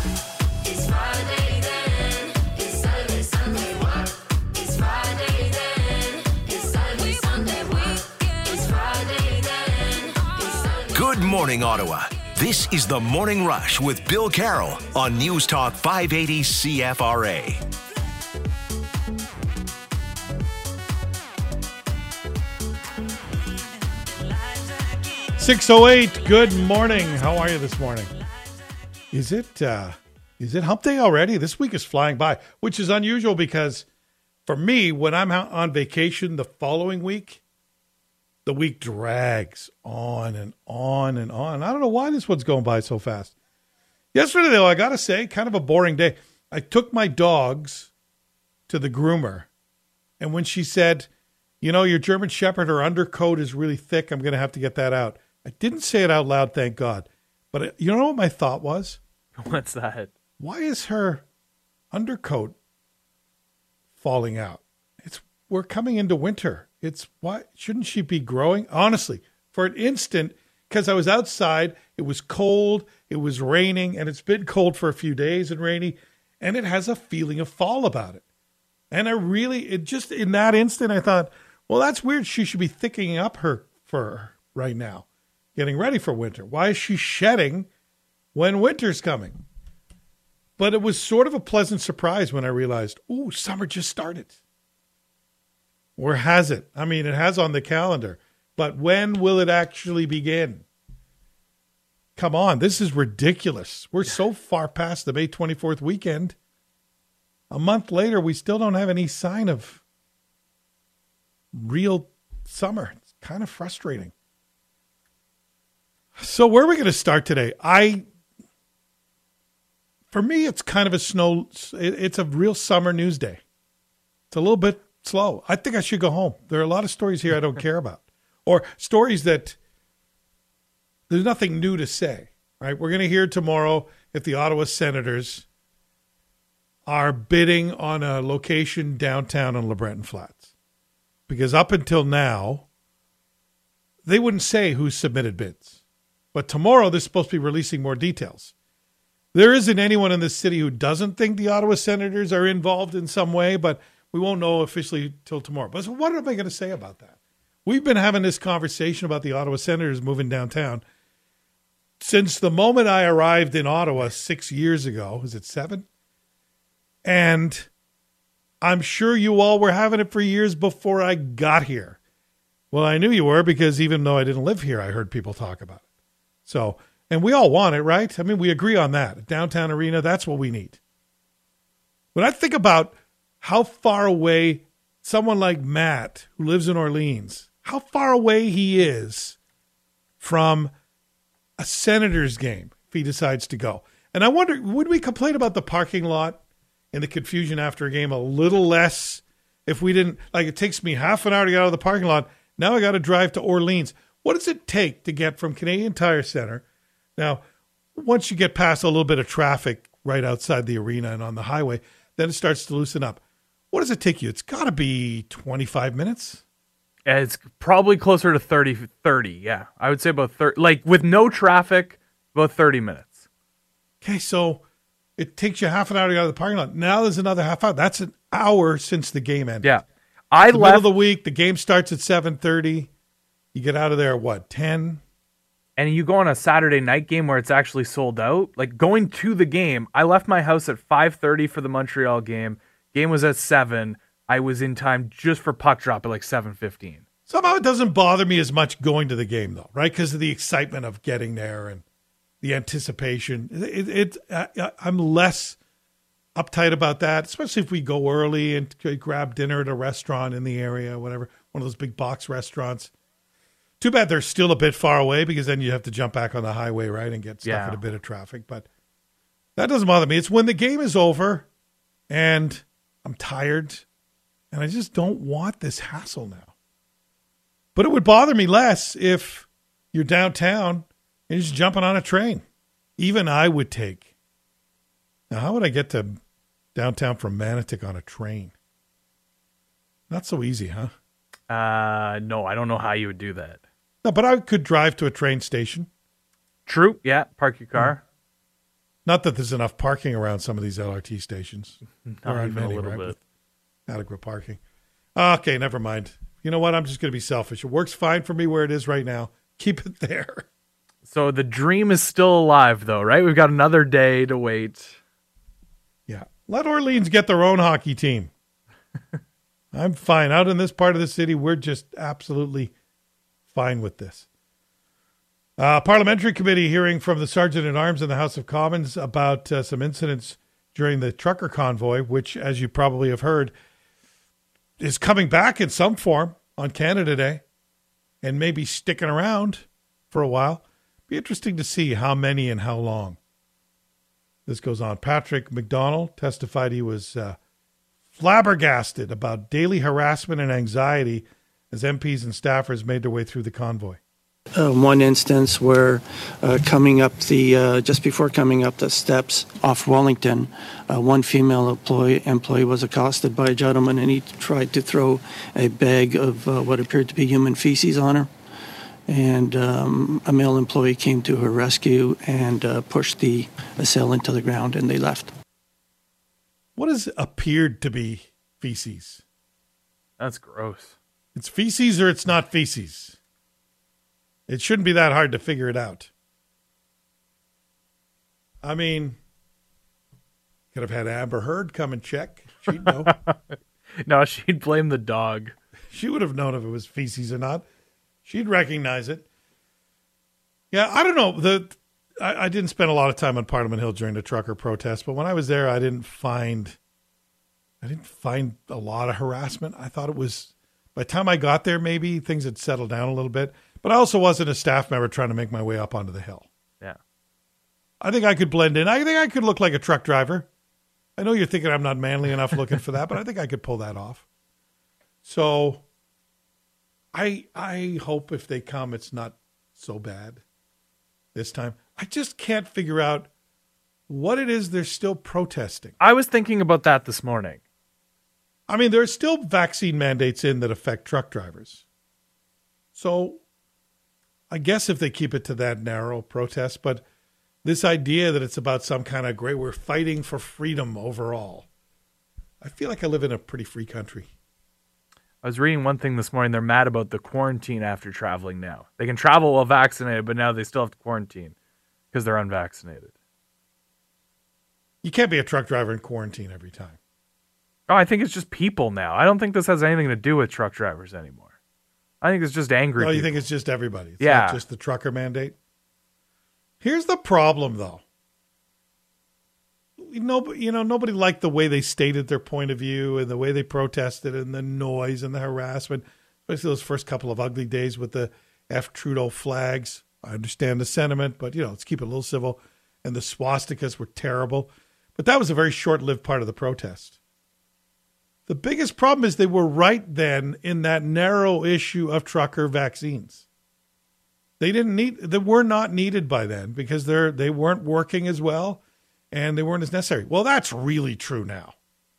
It's Friday then. It's Saturday, Sunday, what? It's Friday then. It's Saturday, Sunday, what? It's Friday then. It's Saturday. Good morning, Ottawa. This is the Morning Rush with Bill Carroll on News Talk 580 CFRA. 6:08. Good morning. How are you this morning? Is it hump day already? This week is flying by, which is unusual because for me, when I'm out on vacation the following week, the week drags on and on and on. I don't know why this one's going by so fast. Yesterday, though, I got to say, kind of a boring day. I took my dogs to the groomer, and when she said, you know, your German Shepherd, her undercoat is really thick, I'm going to have to get that out. I didn't say it out loud, thank God. But you know what my thought was? What's that? Why is her undercoat falling out? We're coming into winter. Why shouldn't she be growing? Honestly, for an instant, because I was outside, it was cold, it was raining, and it's been cold for a few days and rainy, and it has a feeling of fall about it. And in that instant, I thought, well, that's weird. She should be thickening up her fur right now, getting ready for winter. Why is she shedding when winter's coming? But it was sort of a pleasant surprise when I realized, ooh, summer just started. Or has it? I mean, it has on the calendar. But when will it actually begin? Come on, this is ridiculous. We're so far past the May 24th weekend. A month later, we still don't have any sign of real summer. It's kind of frustrating. So where are we going to start today? For me, it's kind of it's a real summer news day. It's a little bit slow. I think I should go home. There are a lot of stories here I don't care about. Or stories that there's nothing new to say, right? We're going to hear tomorrow if the Ottawa Senators are bidding on a location downtown on LeBreton Flats. Because up until now, they wouldn't say who submitted bids. But tomorrow, they're supposed to be releasing more details. There isn't anyone in this city who doesn't think the Ottawa Senators are involved in some way, but we won't know officially till tomorrow. But so what am I going to say about that? We've been having this conversation about the Ottawa Senators moving downtown since the moment I arrived in Ottawa 6 years ago. Is it 7? And I'm sure you all were having it for years before I got here. Well, I knew you were because even though I didn't live here, I heard people talk about it. So, and we all want it, right? I mean, we agree on that. A downtown arena, that's what we need. When I think about how far away someone like Matt, who lives in Orleans, how far away he is from a Senators game if he decides to go. And I wonder, would we complain about the parking lot and the confusion after a game a little less if we didn't, like it takes me half an hour to get out of the parking lot. Now I got to drive to Orleans. What does it take to get from Canadian Tire Center? Now, once you get past a little bit of traffic right outside the arena and on the highway, then it starts to loosen up. What does it take you? It's got to be 25 minutes. It's probably closer to 30, yeah. I would say about 30, like with no traffic, about 30 minutes. Okay, so it takes you half an hour to get out of the parking lot. Now there's another half hour. That's an hour since the game ended. Yeah. Middle of the week, the game starts at 7:30. You get out of there at what, 10? And you go on a Saturday night game where it's actually sold out. Like going to the game, I left my house at 5:30 for the Montreal game. Game was at 7. I was in time just for puck drop at like 7:15. Somehow it doesn't bother me as much going to the game, though, right? Because of the excitement of getting there and the anticipation. I'm less uptight about that, especially if we go early and grab dinner at a restaurant in the area, whatever, one of those big box restaurants. Too bad they're still a bit far away because then you have to jump back on the highway, right, and get stuck in a bit of traffic. But that doesn't bother me. It's when the game is over and I'm tired and I just don't want this hassle now. But it would bother me less if you're downtown and you're just jumping on a train. Even I would take. Now, how would I get to downtown from Manotick on a train? Not so easy, huh? No, I don't know how you would do that. No, but I could drive to a train station. True. Yeah. Park your car. Not that there's enough parking around some of these LRT stations. There aren't even a many, little right, bit. with adequate parking. Okay, never mind. You know what? I'm just going to be selfish. It works fine for me where it is right now. Keep it there. So the dream is still alive, though, right? We've got another day to wait. Yeah. Let Orleans get their own hockey team. I'm fine. Out in this part of the city, we're just absolutely fine with this. Parliamentary committee hearing from the Sergeant-at-Arms in the House of Commons about some incidents during the trucker convoy, which, as you probably have heard, is coming back in some form on Canada Day and maybe sticking around for a while. Be interesting to see how many and how long this goes on. Patrick McDonnell testified he was flabbergasted about daily harassment and anxiety as MPs and staffers made their way through the convoy. One instance where just before coming up the steps off Wellington, one female employee was accosted by a gentleman, and he tried to throw a bag of what appeared to be human feces on her. And a male employee came to her rescue and pushed the assailant to the ground, and they left. What has appeared to be feces? That's gross. It's feces or it's not feces. It shouldn't be that hard to figure it out. I mean, could have had Amber Heard come and check. She'd know. No, she'd blame the dog. She would have known if it was feces or not. She'd recognize it. Yeah, I don't know. I didn't spend a lot of time on Parliament Hill during the trucker protest, but when I was there, I didn't find a lot of harassment. I thought it was, by the time I got there, maybe things had settled down a little bit. But I also wasn't a staff member trying to make my way up onto the hill. Yeah. I think I could blend in. I think I could look like a truck driver. I know you're thinking I'm not manly enough looking for that, but I think I could pull that off. So I hope if they come, it's not so bad this time. I just can't figure out what it is they're still protesting. I was thinking about that this morning. I mean, there's still vaccine mandates in that affect truck drivers. So I guess if they keep it to that narrow protest, but this idea that it's about some kind of we're fighting for freedom overall. I feel like I live in a pretty free country. I was reading one thing this morning. They're mad about the quarantine after traveling now. They can travel while vaccinated, but now they still have to quarantine because they're unvaccinated. You can't be a truck driver in quarantine every time. Oh, I think it's just people now. I don't think this has anything to do with truck drivers anymore. I think it's just angry Oh, you people. think it's just everybody? It's Yeah. not just the trucker mandate? Here's the problem, though. Nobody liked the way they stated their point of view and the way they protested and the noise and the harassment, especially those first couple of ugly days with the F. Trudeau flags. I understand the sentiment, but, let's keep it a little civil. And the swastikas were terrible. But that was a very short-lived part of the protest. The biggest problem is they were right then in that narrow issue of trucker vaccines. They were not needed by then because they weren't working as well and they weren't as necessary. Well, that's really true now.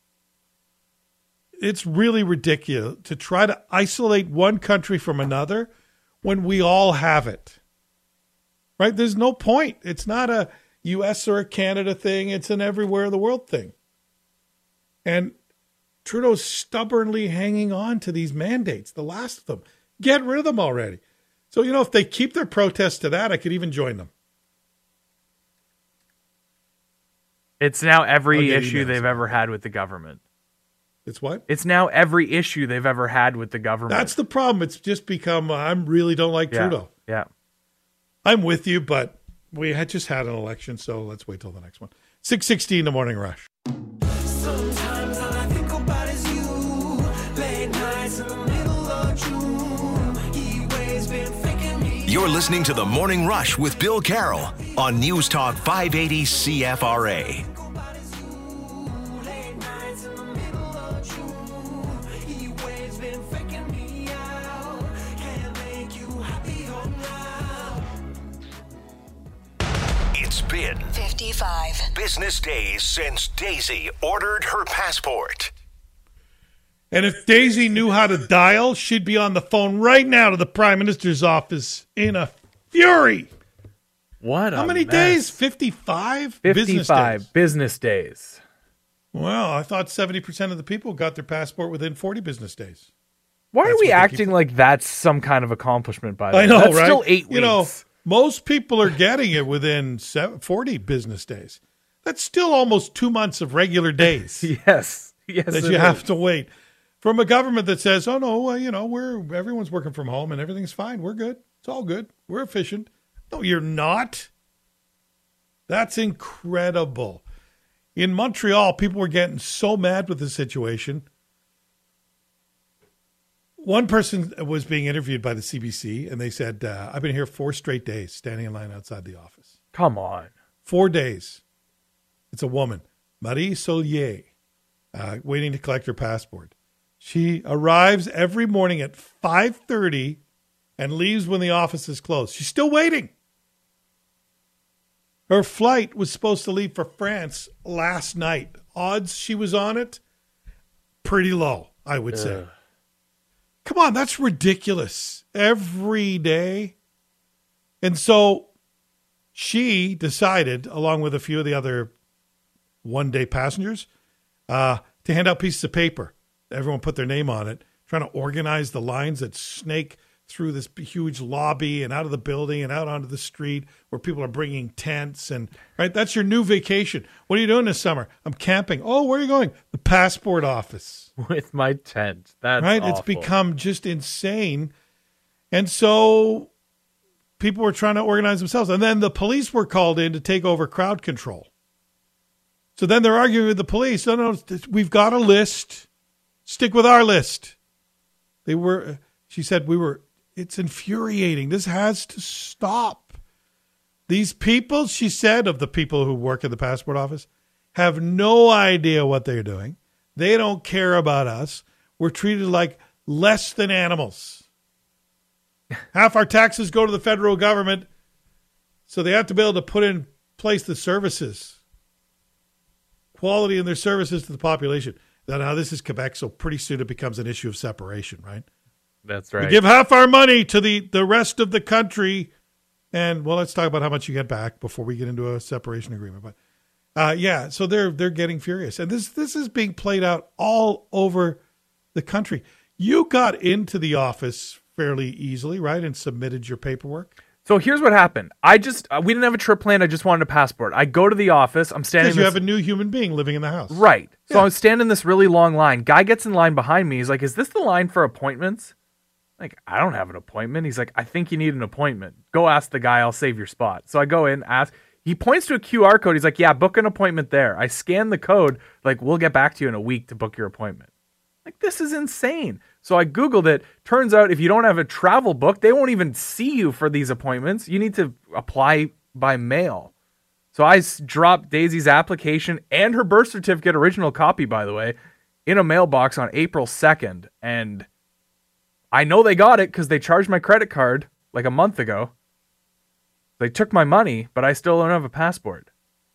It's really ridiculous to try to isolate one country from another when we all have it. Right? There's no point. It's not a U.S. or a Canada thing. It's an everywhere in the world thing. And Trudeau's stubbornly hanging on to these mandates, the last of them. Get rid of them already. So, if they keep their protests to that, I could even join them. It's now I'll every get issue emails. they've ever had with the government. It's what? It's now every issue they've ever had with the government. That's the problem. It's just become, I really don't like yeah. Trudeau. Yeah. I'm with you, but we had just had an election, so let's wait till the next one. 6:16, the Morning Rush. Sometimes all I think about is you. Late nights in the middle of June. He always been faking me. You're listening to The Morning Rush with Bill Carroll on News Talk 580 CFRA. Late nights in the middle of June. He always been faking me out. Can't make you happier now. It's been 55. business days since Daisy ordered her passport. And if Daisy knew how to dial, she'd be on the phone right now to the Prime Minister's office in a fury. What How a many mess. days? 55? 55 business days. Well, I thought 70% of the people got their passport within 40 business days. Why That's are we what they acting like that's some kind of accomplishment, by the way? I know, That's right? still 8 weeks. You know, most people are getting it within 40 business days. That's still almost 2 months of regular days Yes. Yes. that it you have is. to wait. From a government that says, oh, no, everyone's working from home and everything's fine. We're good. It's all good. We're efficient. No, you're not. That's incredible. In Montreal, people were getting so mad with the situation. One person was being interviewed by the CBC, and they said, I've been here 4 straight days standing in line outside the office. Come on. 4 days. It's a woman, Marie Solier, waiting to collect her passport. She arrives every morning at 5:30 and leaves when the office is closed. She's still waiting. Her flight was supposed to leave for France last night. Odds she was on it, pretty low, I would say. Come on, that's ridiculous. Every day. And so she decided, along with a few of the other one-day passengers, to hand out pieces of paper. Everyone put their name on it, trying to organize the lines that snake through this huge lobby and out of the building and out onto the street where people are bringing tents. And right, that's your new vacation. What are you doing this summer? I'm camping. Oh, where are you going? The passport office. With my tent. That's Right? awful. It's become just insane. And so people were trying to organize themselves. And then the police were called in to take over crowd control. So then they're arguing with the police. No, we've got a list. Stick with our list. She said, it's infuriating. This has to stop. These people, she said, of the people who work at the passport office, have no idea what they're doing. They don't care about us. We're treated like less than animals. Half our taxes go to the federal government, so they have to be able to put in place the services, quality in their services to the population. Now, this is Quebec, so pretty soon it becomes an issue of separation, right? That's right. We give half our money to the rest of the country. And, well, let's talk about how much you get back before we get into a separation agreement. But, so they're getting furious. And this is being played out all over the country. You got into the office fairly easily, right, and submitted your paperwork? So here's what happened. We didn't have a trip planned. I just wanted a passport. I go to the office. I'm standing. Because you have a new human being living in the house. Right. So Yeah. I'm standing in this really long line. Guy gets in line behind me. He's like, "Is this the line for appointments?" Like, I don't have an appointment. He's like, "I think you need an appointment. Go ask the guy. I'll save your spot." So I go in, ask. He points to a QR code. He's like, "Yeah, book an appointment there." I scan the code. Like, "We'll get back to you in a week to book your appointment." Like, this is insane. So I Googled it. Turns out if you don't have a travel book, they won't even see you for these appointments. You need to apply by mail. So I dropped Daisy's application and her birth certificate, original copy, by the way, in a mailbox on April 2nd. And I know they got it because they charged my credit card like a month ago. They took my money, but I still don't have a passport.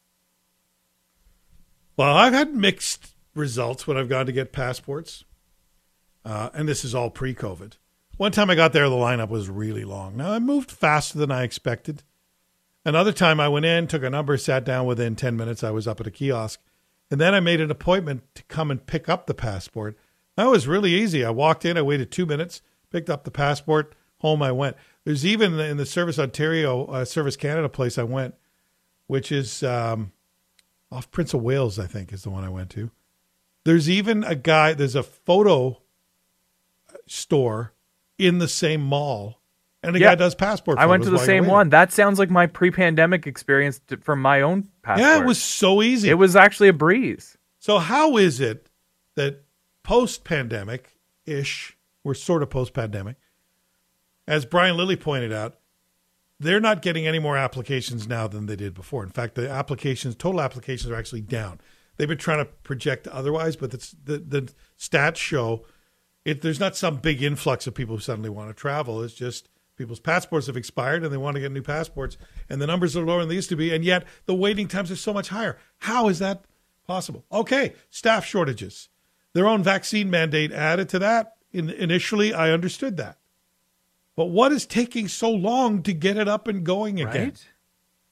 Well, I've had mixed results when I've gone to get passports. And this is all pre-COVID. One time I got there, the lineup was really long. Now, I moved faster than I expected. Another time I went in, took a number, sat down. Within 10 minutes, I was up at a kiosk. And then I made an appointment to come and pick up the passport. That was really easy. I walked in, I waited 2 minutes, picked up the passport, home I went. There's even in the Service Ontario, Service Canada place I went, which is off Prince of Wales, I think, is the one I went to. There's even there's a photo store in the same mall, and the guy does passport photos. I went to the while you're same waiting. one. That sounds like my pre-pandemic experience from my own passport. Yeah, it was so easy. It was actually a breeze. So how is it that post-pandemic-ish, we're sort of post-pandemic, as Brian Lilly pointed out, they're not getting any more applications now than they did before. In fact, the total applications are actually down. They've been trying to project otherwise, but the stats show there's not some big influx of people who suddenly want to travel. It's just people's passports have expired and they want to get new passports, and the numbers are lower than they used to be, and yet the waiting times are so much higher. How is that possible? Okay, staff shortages. Their own vaccine mandate added to that. Initially, I understood that. But what is taking so long to get it up and going again? Right?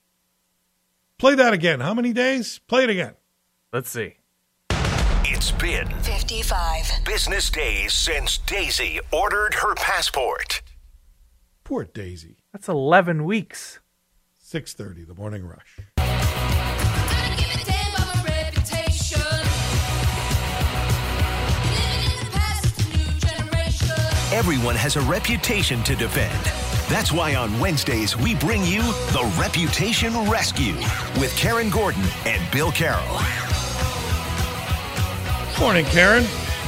Play that again. How many days? Play it again. Let's see. It's been 55. business days since Daisy ordered her passport. Poor Daisy. That's 11 weeks. 6:30, the morning rush. Gotta give a damn about my reputation. Living in the past, it's a new generation. Everyone has a reputation to defend. That's why on Wednesdays we bring you the Reputation Rescue with Karen Gordon and Bill Carroll. Morning, Karen.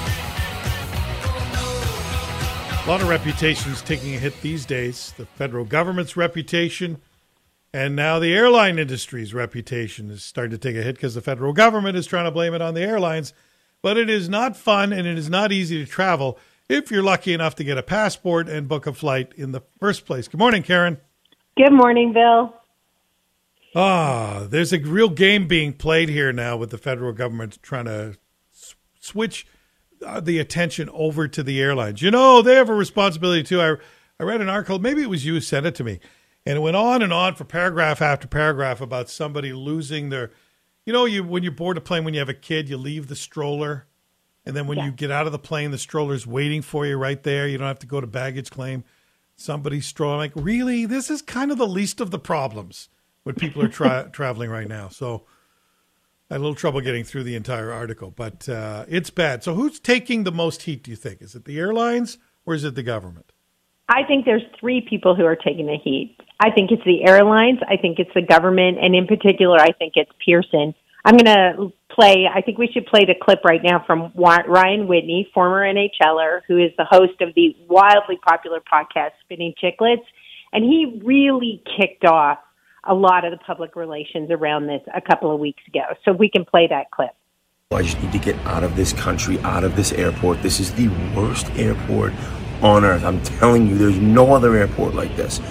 A lot of reputations taking a hit these days. The federal government's reputation and now the airline industry's reputation is starting to take a hit because the federal government is trying to blame it on the airlines. But it is not fun and it is not easy to travel if you're lucky enough to get a passport and book a flight in the first place. Good morning, Karen. Good morning, Bill. There's a real game being played here now with the federal government trying to switch the attention over to the airlines. You know, they have a responsibility too. I read an article, maybe it was you who sent it to me, and it went on and on for paragraph after paragraph about somebody losing their, when you board a plane, when you have a kid, you leave the stroller, and then when you get out of the plane, the stroller's waiting for you right there. You don't have to go to baggage claim. Somebody's strolling. Like, really? This is kind of the least of the problems when people are traveling right now. So I had a little trouble getting through the entire article, but it's bad. So who's taking the most heat, do you think? Is it the airlines or is it the government? I think there's three people who are taking the heat. I think it's the airlines, I think it's the government, and in particular, I think it's Pearson. I'm going to I think we should play the clip right now from Ryan Whitney, former NHLer, who is the host of the wildly popular podcast, Spinning Chicklets, and he really kicked off a lot of the public relations around this a couple of weeks ago. So we can play that clip. I just need to get out of this country, out of this airport. This is the worst airport on earth. I'm telling you, there's no other airport like this.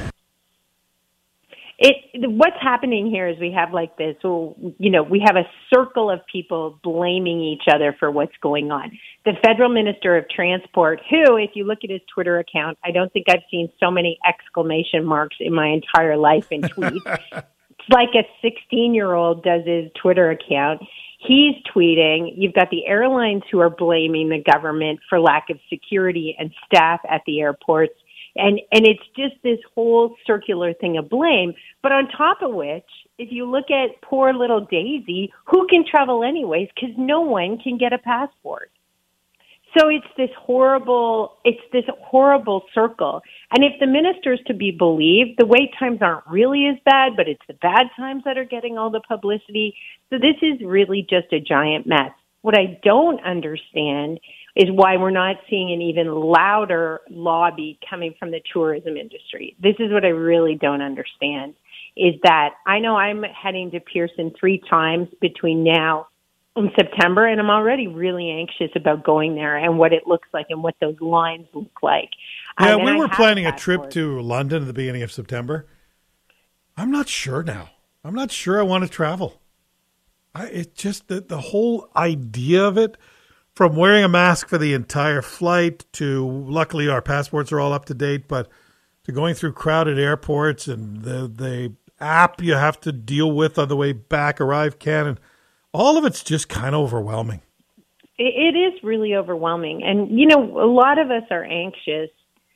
What's happening here is we have like this, we have a circle of people blaming each other for what's going on. The federal minister of transport, who, if you look at his Twitter account, I don't think I've seen so many exclamation marks in my entire life in tweets. It's like a 16-year-old does his Twitter account. He's tweeting, you've got the airlines who are blaming the government for lack of security and staff at the airports. And it's just this whole circular thing of blame. But on top of which, if you look at poor little Daisy, who can travel anyways because no one can get a passport. So it's this horrible circle. And if the minister's to be believed, the wait times aren't really as bad, but it's the bad times that are getting all the publicity. So this is really just a giant mess. What I don't understand is why we're not seeing an even louder lobby coming from the tourism industry. This is what I really don't understand, is that I know I'm heading to Pearson 3 times between now and September, and I'm already really anxious about going there and what it looks like and what those lines look like. Yeah, we were planning a trip to London at the beginning of September. I'm not sure now. I'm not sure I want to travel. It's just the whole idea of it, from wearing a mask for the entire flight to, luckily our passports are all up to date, but to going through crowded airports and the app you have to deal with on the way back, ArriveCan, and all of it's just kind of overwhelming. It is really overwhelming. And, a lot of us are anxious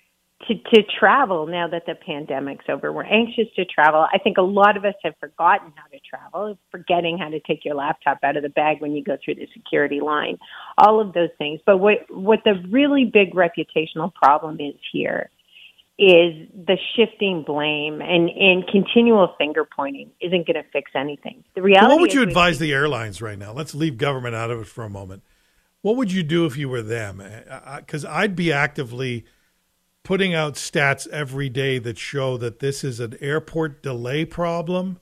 to travel now that the pandemic's over. We're anxious to travel. I think a lot of us have forgotten how to travel, forgetting how to take your laptop out of the bag when you go through the security line, all of those things. But what the really big reputational problem is here is the shifting blame and continual finger pointing isn't going to fix anything. The reality what would you is advise the airlines right now? Let's leave government out of it for a moment. What would you do if you were them? Because I'd be actively putting out stats every day that show that this is an airport delay problem,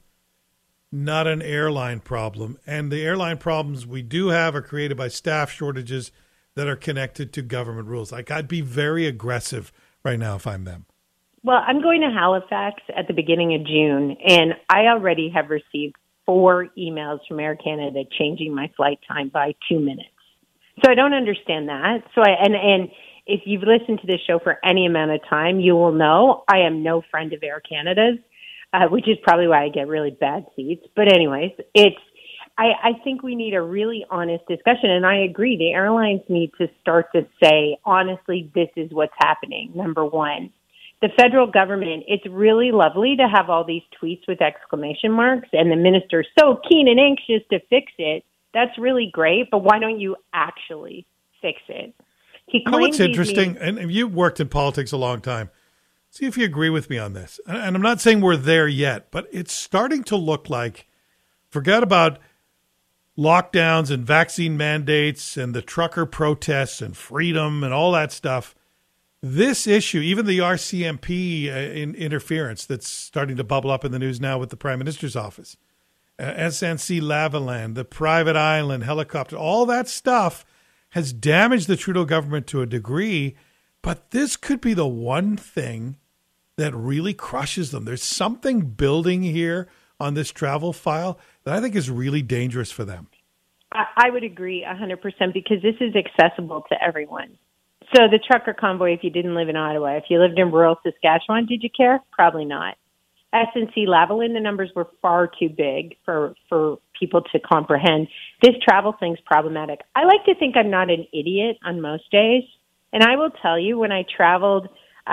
not an airline problem. And the airline problems we do have are created by staff shortages that are connected to government rules. Like, I'd be very aggressive right now if I'm them. Well, I'm going to Halifax at the beginning of June, and I already have received 4 emails from Air Canada changing my flight time by 2 minutes. So I don't understand that. So and if you've listened to this show for any amount of time, you will know I am no friend of Air Canada's. which is probably why I get really bad seats. But anyways, I think we need a really honest discussion, and I agree. The airlines need to start to say, honestly, this is what's happening, number one. The federal government, it's really lovely to have all these tweets with exclamation marks, and the minister's so keen and anxious to fix it. That's really great, but why don't you actually fix it? He You know what's claims interesting, and you've worked in politics a long time. See if you agree with me on this. And I'm not saying we're there yet, but it's starting to look like, forget about lockdowns and vaccine mandates and the trucker protests and freedom and all that stuff. This issue, even the RCMP interference that's starting to bubble up in the news now with the Prime Minister's office, SNC Lavalin, the private island, helicopter, all that stuff has damaged the Trudeau government to a degree, but this could be the one thing that really crushes them. There's something building here on this travel file that I think is really dangerous for them. I would agree 100% because this is accessible to everyone. So the trucker convoy, if you didn't live in Ottawa, if you lived in rural Saskatchewan, did you care? Probably not. SNC Lavalin, the numbers were far too big for people to comprehend. This travel thing's problematic. I like to think I'm not an idiot on most days. And I will tell you, when I traveled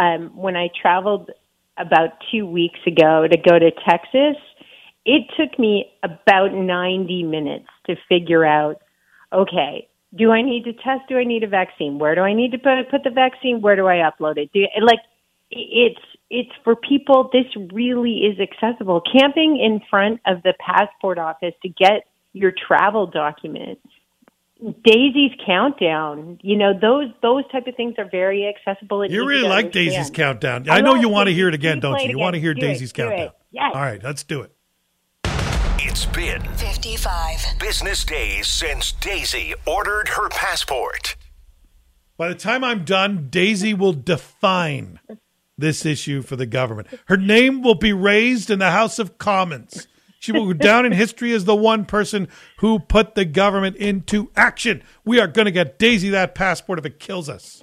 about 2 weeks ago to go to Texas, it took me about 90 minutes to figure out, okay, do I need to test? Do I need a vaccine? Where do I need to put the vaccine? Where do I upload it? It's for people, this really is accessible. Camping in front of the passport office to get your travel document, Daisy's Countdown, those type of things are very accessible. And You easy really to like understand. Daisy's Countdown. I know you want to hear it again, don't play you? it You want to again. hear Do Daisy's it. Do Countdown. it. Yes. All right, let's do it. It's been 55. business days since Daisy ordered her passport. By the time I'm done, Daisy will define this issue for the government. Her name will be raised in the House of Commons. She will go down in history as the one person who put the government into action. We are going to get Daisy that passport if it kills us.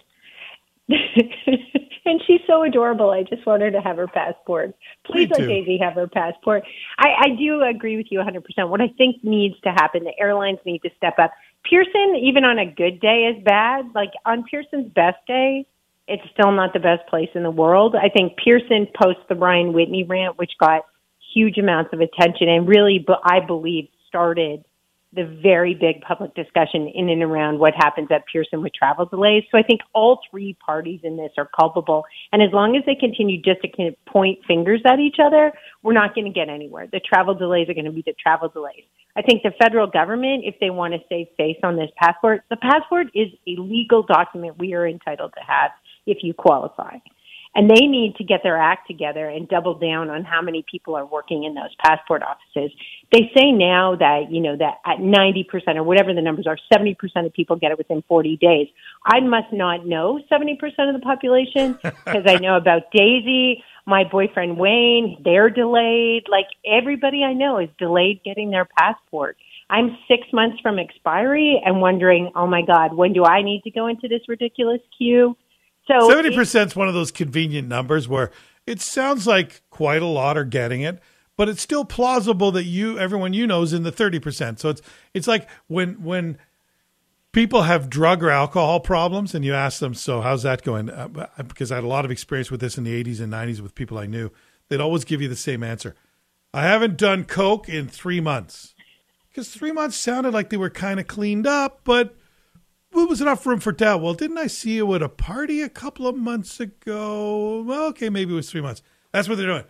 And she's so adorable. I just want her to have her passport. Please Me let too. Daisy have her passport. I do agree with you 100%. What I think needs to happen, the airlines need to step up. Pearson, even on a good day, is bad. Like on Pearson's best day, it's still not the best place in the world. I think Pearson post the Brian Whitney rant, which got huge amounts of attention and really, I believe, started the very big public discussion in and around what happens at Pearson with travel delays. So I think all three parties in this are culpable. And as long as they continue just to point fingers at each other, we're not going to get anywhere. The travel delays are going to be the travel delays. I think the federal government, if they want to save face on this passport, the passport is a legal document we are entitled to have if you qualify. And they need to get their act together and double down on how many people are working in those passport offices. They say now that, that at 90% or whatever the numbers are, 70% of people get it within 40 days. I must not know 70% of the population because I know about Daisy, my boyfriend Wayne, they're delayed. Like everybody I know is delayed getting their passport. I'm 6 months from expiry and wondering, oh my God, when do I need to go into this ridiculous queue? So 70% is one of those convenient numbers where it sounds like quite a lot are getting it, but it's still plausible that everyone you know is in the 30%. So it's like when people have drug or alcohol problems and you ask them, so how's that going? Because I had a lot of experience with this in the 80s and 90s with people I knew. They'd always give you the same answer. I haven't done coke in 3 months. Because 3 months sounded like they were kind of cleaned up, but it was enough room for doubt. Well, didn't I see you at a party a couple of months ago? Well, okay, maybe it was 3 months. That's what they're doing.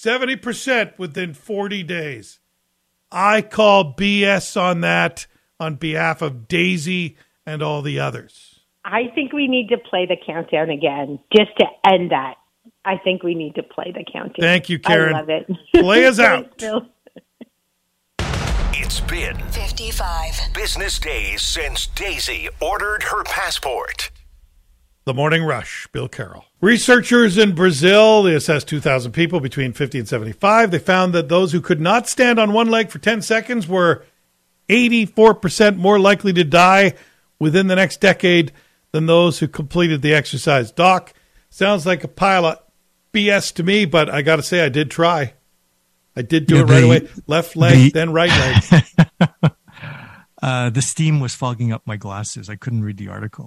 70% within 40 days. I call BS on that on behalf of Daisy and all the others. I think we need to play the countdown again just to end that. I think we need to play the countdown. Thank you, Karen. I love it. Play us out. Thanks, Bill. It's been 55. business days since Daisy ordered her passport. The Morning Rush, Bill Carroll. Researchers in Brazil, they assessed 2,000 people between 50 and 75. They found that those who could not stand on one leg for 10 seconds were 84% more likely to die within the next decade than those who completed the exercise. Doc, sounds like a pile of BS to me, but I got to say I did try. I did do Yeah, it right the- away. Left leg, then right leg. The steam was fogging up my glasses. I couldn't read the article.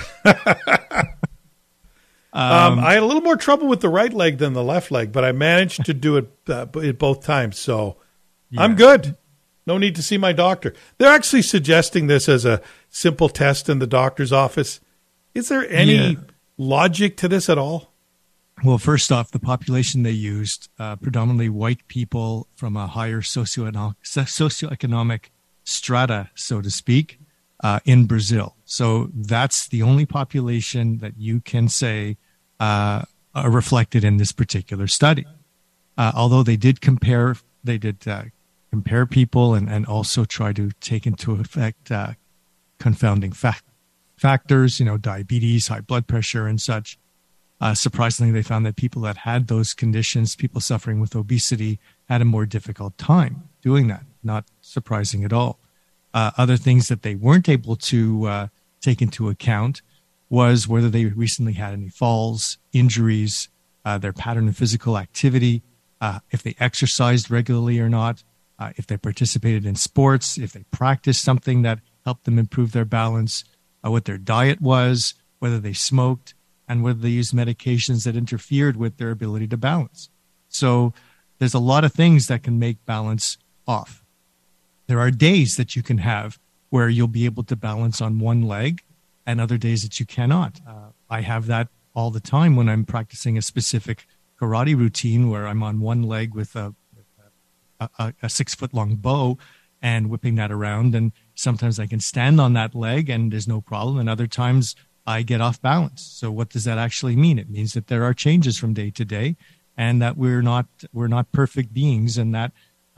I had a little more trouble with the right leg than the left leg, but I managed to do it both times. So I'm good. No need to see my doctor. They're actually suggesting this as a simple test in the doctor's office. Is there any logic to this at all? Well, first off, the population they used, predominantly white people from a higher socioeconomic strata, so to speak, in Brazil. So that's the only population that you can say are reflected in this particular study. Although they did compare people and also try to take into effect confounding factors, diabetes, high blood pressure, and such. Surprisingly, they found that people that had those conditions, people suffering with obesity, had a more difficult time doing that. Not surprising at all. Other things that they weren't able to take into account was whether they recently had any falls, injuries, their pattern of physical activity, if they exercised regularly or not, if they participated in sports, if they practiced something that helped them improve their balance, what their diet was, whether they smoked, and whether they used medications that interfered with their ability to balance. So there's a lot of things that can make balance off. There are days that you can have where you'll be able to balance on one leg and other days that you cannot. I have that all the time when I'm practicing a specific karate routine where I'm on one leg with a 6-foot-long bow and whipping that around. And sometimes I can stand on that leg and there's no problem. And other times I get off balance. So what does that actually mean? It means that there are changes from day to day and that we're not perfect beings and that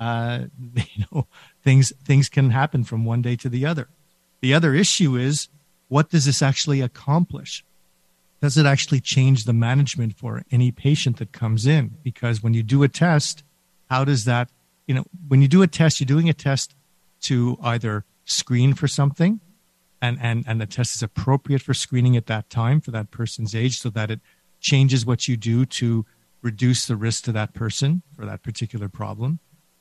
things can happen from one day to the other. The other issue is, what does this actually accomplish? Does it actually change the management for any patient that comes in? Because when you do a test, how does that, when you do a test, you're doing a test to either screen for something and the test is appropriate for screening at that time for that person's age so that it changes what you do to reduce the risk to that person for that particular problem.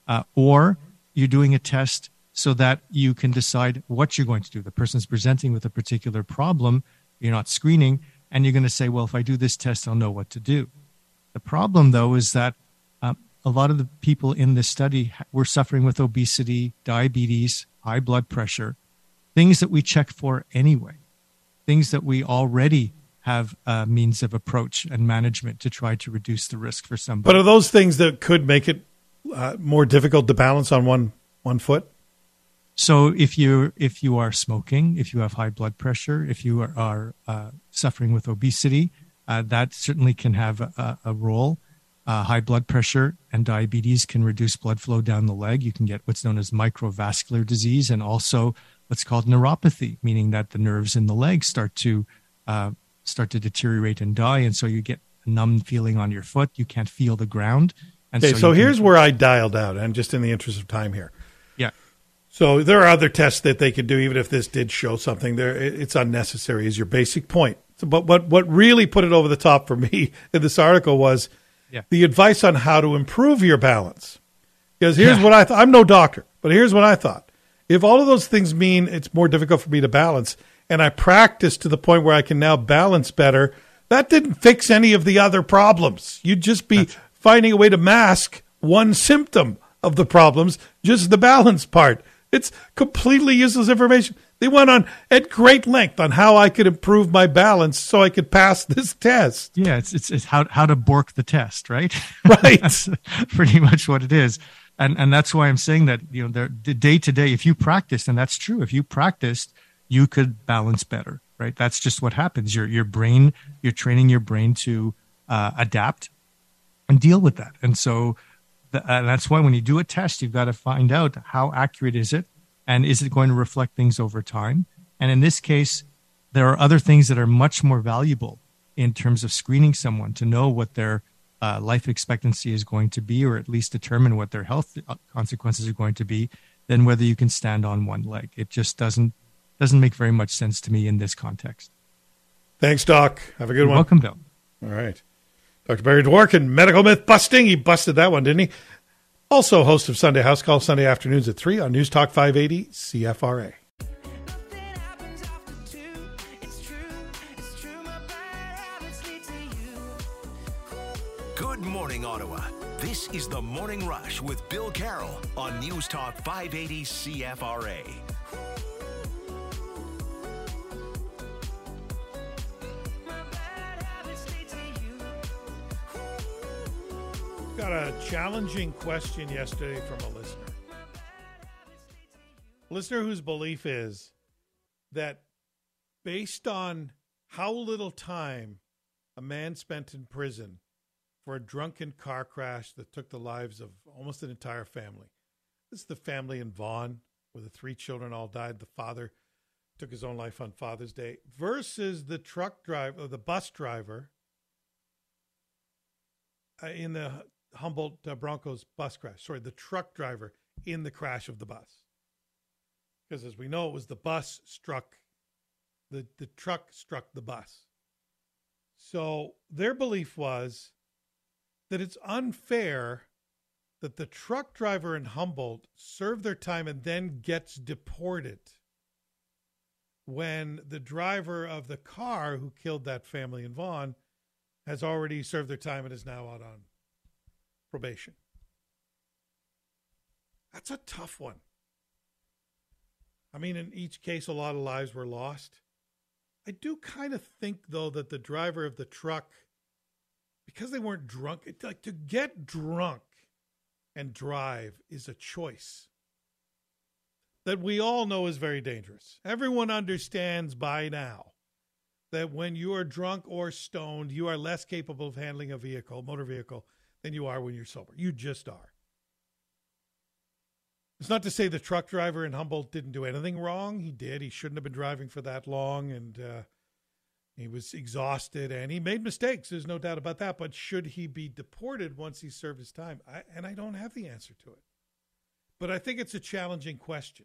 Or you're doing a test so that you can decide what you're going to do. The person's presenting with a particular problem, you're not screening, and you're going to say, well, if I do this test, I'll know what to do. The problem, though, is that a lot of the people in this study were suffering with obesity, diabetes, high blood pressure, things that we check for anyway, things that we already have a means of approach and management to try to reduce the risk for somebody. But are those things that could make it more difficult to balance on one foot? So if you are smoking, if you have high blood pressure, if you are suffering with obesity, that certainly can have a role. High blood pressure and diabetes can reduce blood flow down the leg. You can get what's known as microvascular disease and also what's called neuropathy, meaning that the nerves in the leg start to deteriorate and die. And so you get a numb feeling on your foot. You can't feel the ground. And Okay, so here's where I dialed out, and just in the interest of time here. Yeah. So there are other tests that they could do, even if this did show something. It's unnecessary, is your basic point. But what really put it over the top for me in this article was the advice on how to improve your balance. Because here's what I thought. I'm no doctor, but here's what I thought. If all of those things mean it's more difficult for me to balance, and I practice to the point where I can now balance better, that didn't fix any of the other problems. You'd just be finding a way to mask one symptom of the problems, just the balance part. It's completely useless information. They went on at great length on how I could improve my balance so I could pass this test. Yeah, it's how to bork the test, right? Right. That's pretty much what it is. And that's why I'm saying that, the day to day, if you practiced, and that's true, if you practiced, you could balance better, right? That's just what happens. Your brain, you're training your brain to adapt and deal with that. And so that's why when you do a test, you've got to find out how accurate is it, and is it going to reflect things over time? And in this case, there are other things that are much more valuable in terms of screening someone to know what their life expectancy is going to be, or at least determine what their health consequences are going to be, than whether you can stand on one leg. It just doesn't make very much sense to me in this context. Thanks, Doc. Have a good one. Welcome, Bill. All right. Dr. Barry Dworkin, medical myth busting. He busted that one, didn't he? Also host of Sunday House Call, Sunday afternoons at 3 on News Talk 580 CFRA. Nothing happens after 2. It's true, my bad habits lead to you. Good morning, Ottawa. This is the Morning Rush with Bill Carroll on News Talk 580 CFRA. My bad habits lead to you. Got a challenging question yesterday from a listener. Listener whose belief is that based on how little time a man spent in prison for a drunken car crash that took the lives of almost an entire family. This is the family in Vaughan where the 3 children all died. The father took his own life on Father's Day versus the truck driver, or the bus driver in the Humboldt Broncos bus crash. Sorry, the truck driver in the crash of the bus. Because as we know, it was the bus struck, the truck struck the bus. So their belief was that it's unfair that the truck driver in Humboldt served their time and then gets deported when the driver of the car who killed that family in Vaughan has already served their time and is now out on probation. That's a tough one. I mean, in each case, a lot of lives were lost. I do kind of think, though, that the driver of the truck, because they weren't drunk, like to get drunk and drive is a choice that we all know is very dangerous. Everyone understands by now that when you are drunk or stoned, you are less capable of handling a vehicle, motor vehicle, than you are when you're sober. You just are. It's not to say the truck driver in Humboldt didn't do anything wrong. He did. He shouldn't have been driving for that long, and he was exhausted, and he made mistakes. There's no doubt about that. But should he be deported once he served his time? I don't have the answer to it. But I think it's a challenging question.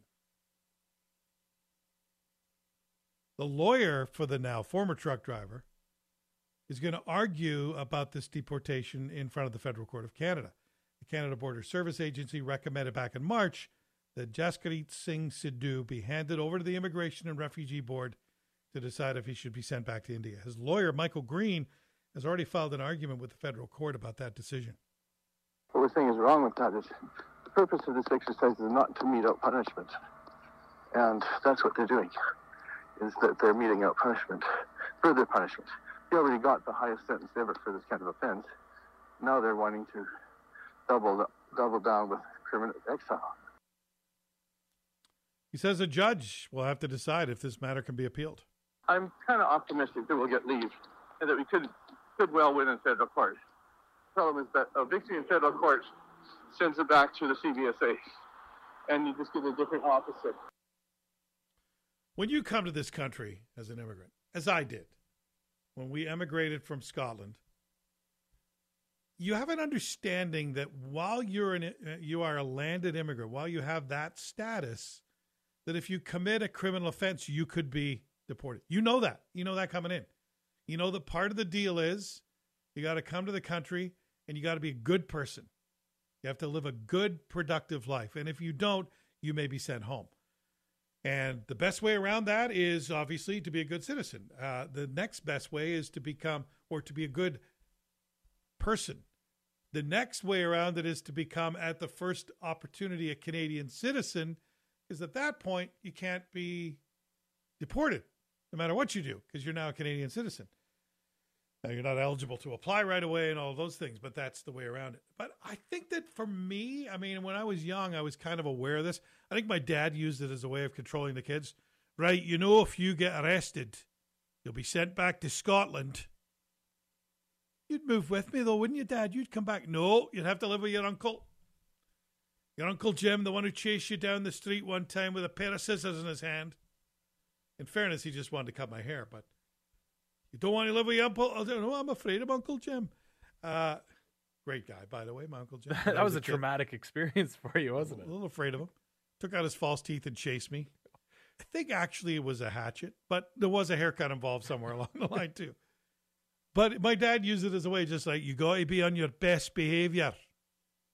The lawyer for the now former truck driver is going to argue about this deportation in front of the Federal Court of Canada. The Canada Border Service Agency recommended back in March that Jaspreet Singh Sidhu be handed over to the Immigration and Refugee Board to decide if he should be sent back to India. His lawyer, Michael Green, has already filed an argument with the federal court about that decision. What we're saying is wrong with that is the purpose of this exercise is not to mete out punishment. And that's what they're doing, is that they're meting out punishment, further punishment. They already got the highest sentence ever for this kind of offense. Now they're wanting to double down with permanent exile. He says a judge will have to decide if this matter can be appealed. I'm kind of optimistic that we'll get leave and that we could well win in federal court. The problem is that a victory in federal court sends it back to the CBSA, and you just get a different officer. When you come to this country as an immigrant, as I did, when we emigrated from Scotland, you have an understanding that while you are a landed immigrant, while you have that status, that if you commit a criminal offense, you could be deported. You know that. You know that coming in. You know that part of the deal is you got to come to the country and you got to be a good person. You have to live a good, productive life. And if you don't, you may be sent home. And the best way around that is obviously to be a good citizen. The next best way is to become, or to be a good person. The next way around it is to become, at the first opportunity, a Canadian citizen, because at that point you can't be deported no matter what you do, because you're now a Canadian citizen. Now, you're not eligible to apply right away and all of those things, but that's the way around it. But I think that for me, I mean, when I was young, I was kind of aware of this. I think my dad used it as a way of controlling the kids. Right, you know, if you get arrested, you'll be sent back to Scotland. You'd move with me, though, wouldn't you, Dad? You'd come back. No, you'd have to live with your uncle. Your Uncle Jim, the one who chased you down the street one time with a pair of scissors in his hand. In fairness, he just wanted to cut my hair, but you don't want to live with your uncle? Oh, no, I'm afraid of Uncle Jim. Great guy, by the way, my Uncle Jim. That was a traumatic experience for you, wasn't it? A little afraid of him. Took out his false teeth and chased me. I think actually it was a hatchet, but there was a haircut involved somewhere along the line too. But my dad used it as a way, just like, you got to be on your best behavior.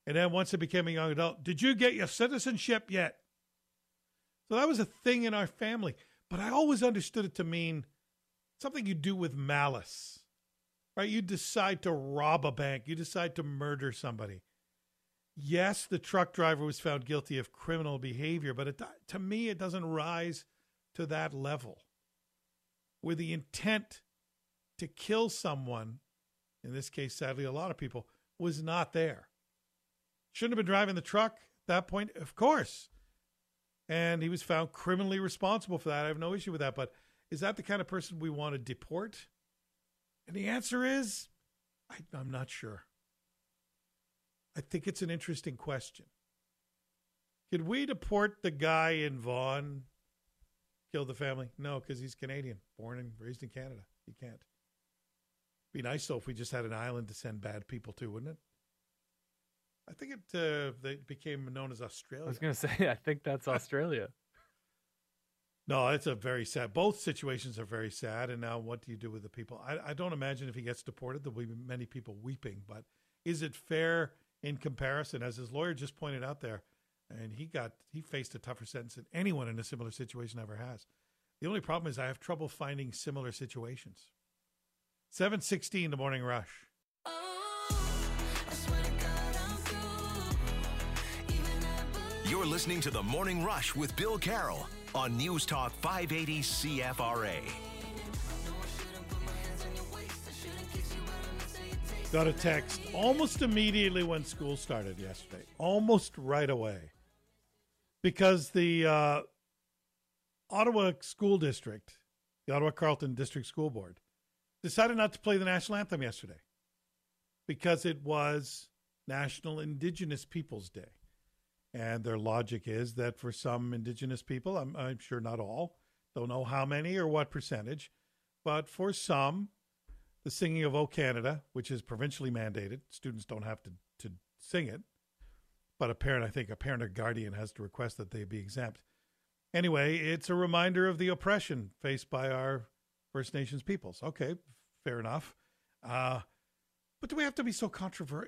And then once it became a young adult, did you get your citizenship yet? So that was a thing in our family. But I always understood it to mean something you do with malice, right? You decide to rob a bank. You decide to murder somebody. Yes, the truck driver was found guilty of criminal behavior, but to me, it doesn't rise to that level where the intent to kill someone, in this case, sadly, a lot of people, was not there. Shouldn't have been driving the truck at that point, of course. And he was found criminally responsible for that. I have no issue with that. But is that the kind of person we want to deport? And the answer is, I'm not sure. I think it's an interesting question. Could we deport the guy in Vaughan, kill the family? No, because he's Canadian, born and raised in Canada. You can't. Be nice, though, if we just had an island to send bad people to, wouldn't it? I think they became known as Australia. I was going to say, I think that's Australia. No, it's a very sad. Both situations are very sad. And now what do you do with the people? I don't imagine if he gets deported, there'll be many people weeping. But is it fair in comparison? As his lawyer just pointed out there, and he faced a tougher sentence than anyone in a similar situation ever has. The only problem is I have trouble finding similar situations. 7:16, The Morning Rush. You're listening to The Morning Rush with Bill Carroll on News Talk 580 CFRA. Got a text almost immediately when school started yesterday. Almost right away. Because the Ottawa School District, the Ottawa Carleton District School Board, decided not to play the national anthem yesterday because it was National Indigenous Peoples Day. And their logic is that for some Indigenous people, I'm sure not all, don't know how many or what percentage, but for some, the singing of O Canada, which is provincially mandated, students don't have to sing it, but I think a parent or guardian has to request that they be exempt. Anyway, it's a reminder of the oppression faced by our First Nations peoples. Okay, fair enough. But do we have to be so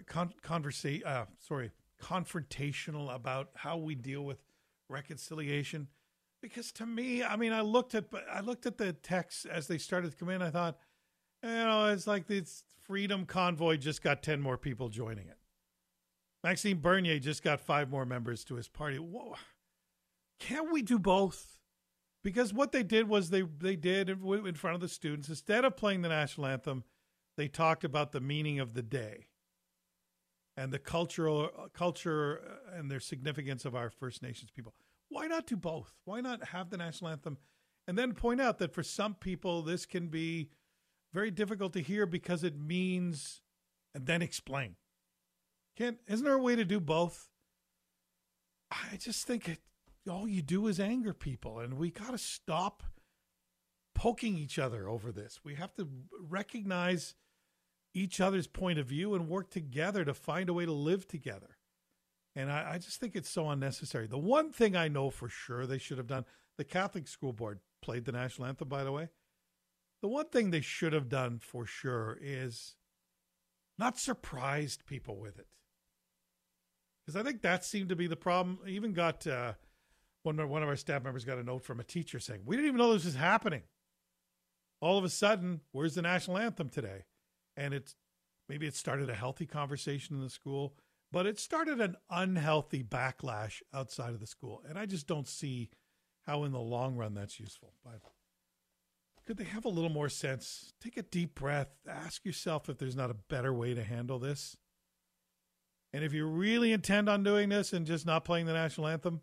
confrontational about how we deal with reconciliation? Because to me, I mean, I looked at the texts as they started to come in. I thought, it's like this Freedom Convoy just got 10 more people joining it. Maxime Bernier just got 5 more members to his party. Whoa. Can't we do both? Because what they did was they did in front of the students, instead of playing the national anthem, they talked about the meaning of the day and the culture and their significance of our First Nations people. Why not do both? Why not have the national anthem and then point out that for some people this can be very difficult to hear because it means, and then explain. Isn't there a way to do both? I just think all you do is anger people, and we got to stop poking each other over this. We have to recognize each other's point of view and work together to find a way to live together. And I just think it's so unnecessary. The one thing I know for sure they should have done, the Catholic School Board played the national anthem, by the way. The one thing they should have done for sure is not surprised people with it. Because I think that seemed to be the problem. I even got one of our staff members got a note from a teacher saying, we didn't even know this was happening. All of a sudden, where's the national anthem today? And maybe it started a healthy conversation in the school, but it started an unhealthy backlash outside of the school. And I just don't see how in the long run that's useful. But could they have a little more sense? Take a deep breath. Ask yourself if there's not a better way to handle this. And if you really intend on doing this and just not playing the national anthem,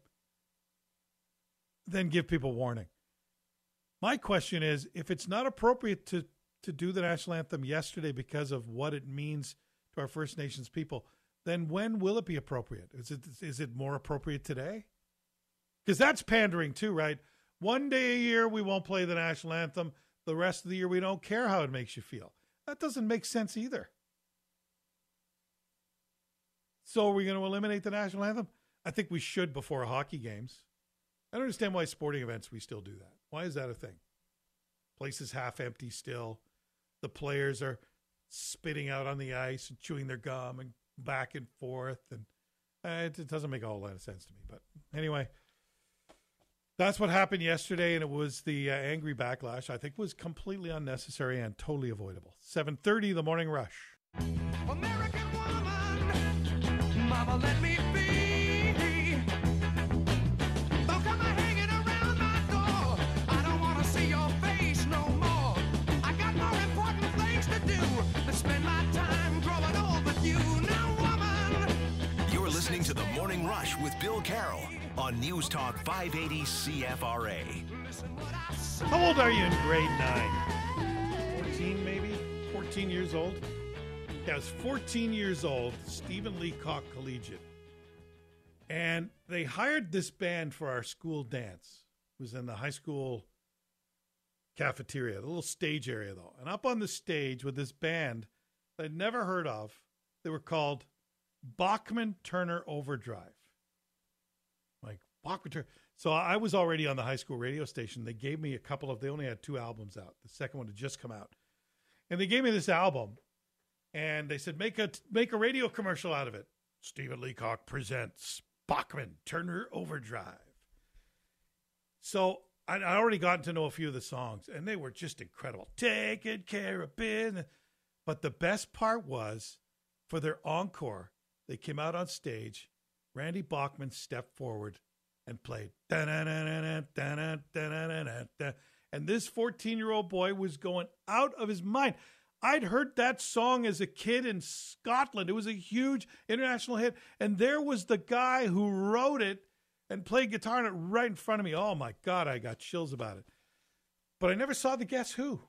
then give people warning. My question is, if it's not appropriate to do the national anthem yesterday because of what it means to our First Nations people, then when will it be appropriate? Is it more appropriate today? Because that's pandering too, right? One day a year we won't play the national anthem. The rest of the year we don't care how it makes you feel. That doesn't make sense either. So are we going to eliminate the national anthem? I think we should before hockey games. I don't understand why sporting events we still do that. Why is that a thing? Places half empty still. The players are spitting out on the ice and chewing their gum and back and forth. And It doesn't make a whole lot of sense to me. But anyway, that's what happened yesterday, and it was the angry backlash. I think was completely unnecessary and totally avoidable. 7:30, the morning rush. American woman, mama, let me be. Don't come hanging around my door. I don't want to see your face no more. I got more important things to do than spend my time growing old with you. Now, woman. You're listening to The Morning Rush with Bill Carroll on News Talk 580 CFRA. Listen what I say. How old are you in grade 9? 14 maybe? 14 years old? Yeah, I was 14 years old, Stephen Leacock Collegiate. And they hired this band for our school dance. It was in the high school cafeteria, the little stage area, though. And up on the stage with this band that I'd never heard of, they were called Bachman Turner Overdrive. Like, Bachman Turner. So I was already on the high school radio station. They gave me they only had 2 albums out. The second one had just come out. And they gave me this album. And they said, make a radio commercial out of it. Stephen Leacock presents Bachman Turner Overdrive. So I'd already gotten to know a few of the songs, and they were just incredible. Taking care of business. But the best part was, for their encore, they came out on stage. Randy Bachman stepped forward and played. And this 14-year-old boy was going out of his mind. I'd heard that song as a kid in Scotland. It was a huge international hit. And there was the guy who wrote it and played guitar on it right in front of me. Oh, my God, I got chills about it. But I never saw the Guess Who.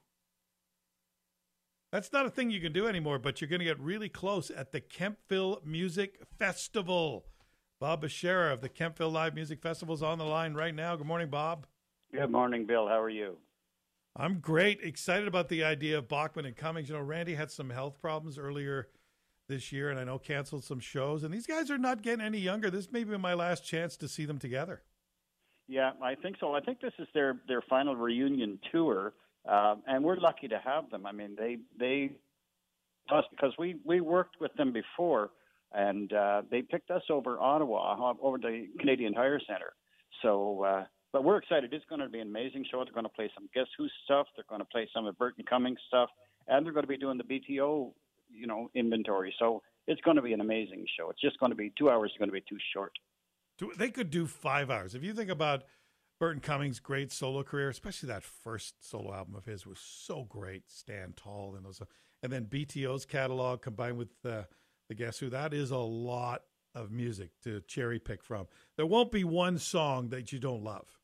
That's not a thing you can do anymore, but you're going to get really close at the Kempville Music Festival. Bob Bashara of the Kempville Live Music Festival is on the line right now. Good morning, Bob. Good morning, Bill. How are you? I'm great. Excited about the idea of Bachman and Cummings. You know, Randy had some health problems earlier this year, and I know canceled some shows. And these guys are not getting any younger. This may be my last chance to see them together. Yeah, I think so. I think this is their final reunion tour, and we're lucky to have them. I mean, they us because we worked with them before, and they picked us over Ottawa, over the Canadian Tire Center. So. But we're excited. It's going to be an amazing show. They're going to play some Guess Who stuff. They're going to play some of Burton Cummings stuff, and they're going to be doing the BTO, inventory. So it's going to be an amazing show. It's just going to be 2 hours. It's going to be too short. They could do 5 hours. If you think about Burton Cummings' great solo career, especially that first solo album of his was so great, Stand Tall, and then BTO's catalog combined with the Guess Who, that is a lot of music to cherry pick from. There won't be one song that you don't love.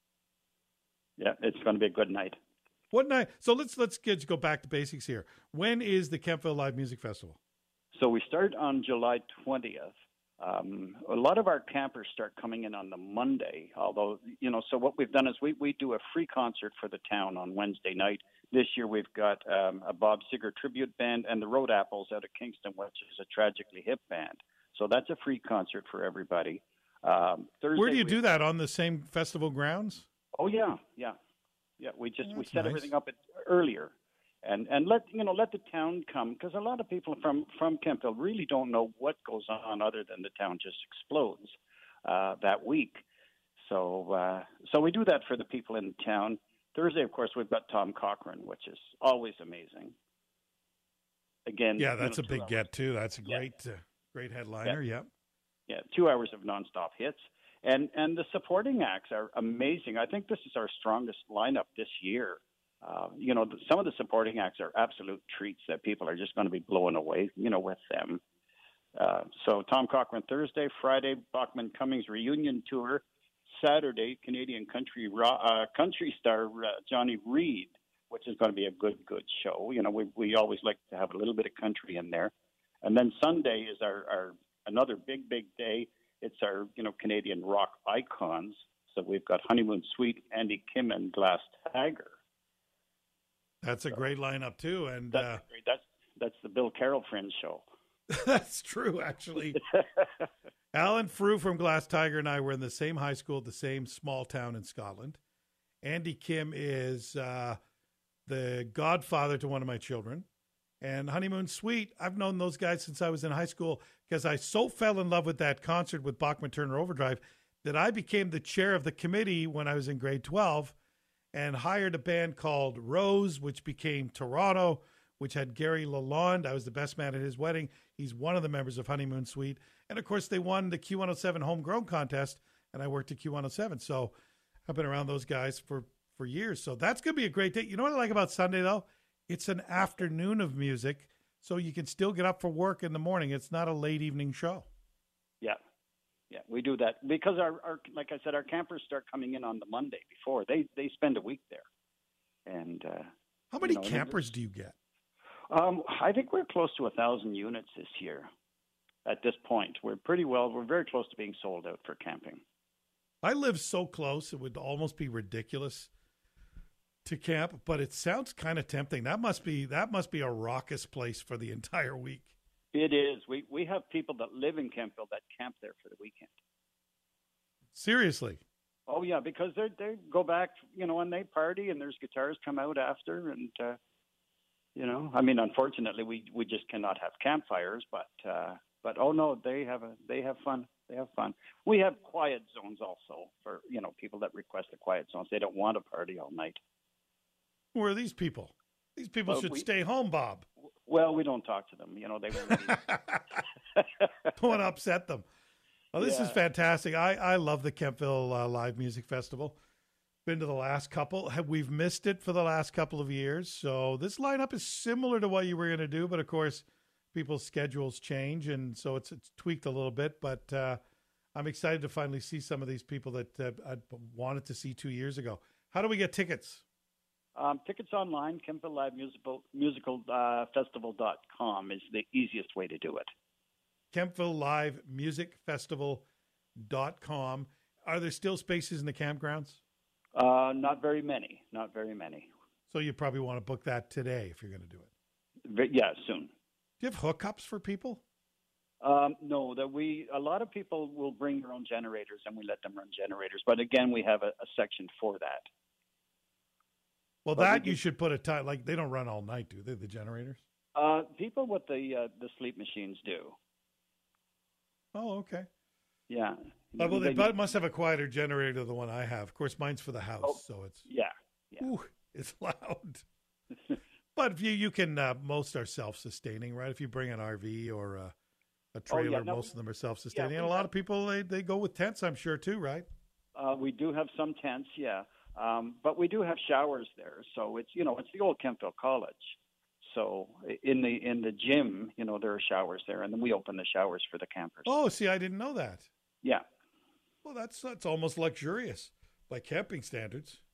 Yeah, it's going to be a good night. What night? So let's go back to basics here. When is the Kempville Live Music Festival? So we start on July 20th. A lot of our campers start coming in on the Monday, although, so what we've done is we do a free concert for the town on Wednesday night. This year we've got a Bob Seger tribute band and the Road Apples out of Kingston, which is a Tragically Hip band. So that's a free concert for everybody. Thursday, where do you do that? On the same festival grounds? Oh yeah. We set everything up earlier, and let the town come, because a lot of people from Kempville really don't know what goes on other than the town just explodes that week. So we do that for the people in town. Thursday, of course, we've got Tom Cochrane, which is always amazing. Again, yeah, that's a big get too. That's a great headliner. Yeah. Yeah, 2 hours of nonstop hits. And the supporting acts are amazing. I think this is our strongest lineup this year. Some of the supporting acts are absolute treats that people are just going to be blown away, with them. So Tom Cochrane Thursday, Friday, Bachman Cummings reunion tour, Saturday, Canadian country star Johnny Reid, which is going to be a good show. We always like to have a little bit of country in there. And then Sunday is our another big day. It's our, Canadian rock icons. So we've got Honeymoon Suite, Andy Kim, and Glass Tiger. That's a great lineup too, and that's the Bill Carroll Friends show. That's true, actually. Alan Frew from Glass Tiger and I were in the same high school, the same small town in Scotland. Andy Kim is the godfather to one of my children, And Honeymoon Suite, I've known those guys since I was in high school because I so fell in love with that concert with Bachman Turner Overdrive that I became the chair of the committee when I was in grade 12 and hired a band called Rose, which became Toronto, which had Gary Lalonde. I was the best man at his wedding. He's one of the members of Honeymoon Suite. And, of course, they won the Q107 Homegrown Contest, and I worked at Q107. So I've been around those guys for years. So that's going to be a great day. You know what I like about Sunday, though? It's an afternoon of music, so you can still get up for work in the morning. It's not a late evening show. Yeah. Yeah, we do that because our like I said, our campers start coming in on the Monday before. They spend a week there. And how many campers do you get? I think we're close to 1,000 units this year. At this point, we're very close to being sold out for camping. I live so close, it would almost be ridiculous to camp, but it sounds kind of tempting. That must be a raucous place for the entire week. It is. We have people that live in Kemptville that camp there for the weekend. Seriously? Oh yeah, because they go back, and they party, and there's guitars come out after, and I mean, unfortunately, we just cannot have campfires, but oh no, they have fun. They have fun. We have quiet zones also for people that request the quiet zones. They don't want to party all night. Who are these people? These people should stay home, Bob. Well, we don't talk to them. They won't. Don't want to upset them. Well, this is fantastic. I love the Kemptville Live Music Festival. Been to the last couple. We've missed it for the last couple of years. So this lineup is similar to what you were going to do, but of course, people's schedules change, and so it's tweaked a little bit. But I'm excited to finally see some of these people that I wanted to see 2 years ago. How do we get tickets? Tickets online, Kemptville Live Musical Festival.com is the easiest way to do it. Kemptville Live Music Festival.com. Are there still spaces in the campgrounds? Not very many. So you probably want to book that today if you're going to do it. Yeah, soon. Do you have hookups for people? No, a lot of people will bring their own generators, and we let them run generators. But again, we have a section for that. Well, that you should put a time. Like, they don't run all night, do they? The generators? People with the sleep machines do. Oh, okay. Yeah. Well, they must have a quieter generator than the one I have. Of course, mine's for the house, so it's Ooh, it's loud. But if you can, most are self-sustaining, right? If you bring an RV or a trailer, most of them are self-sustaining. And a lot of people they go with tents, I'm sure too, right? We do have some tents, yeah. But we do have showers there, so it's it's the old Kemptville College. So in the gym, there are showers there, and then we open the showers for the campers. Oh, see, I didn't know that. Yeah. Well, that's almost luxurious by camping standards.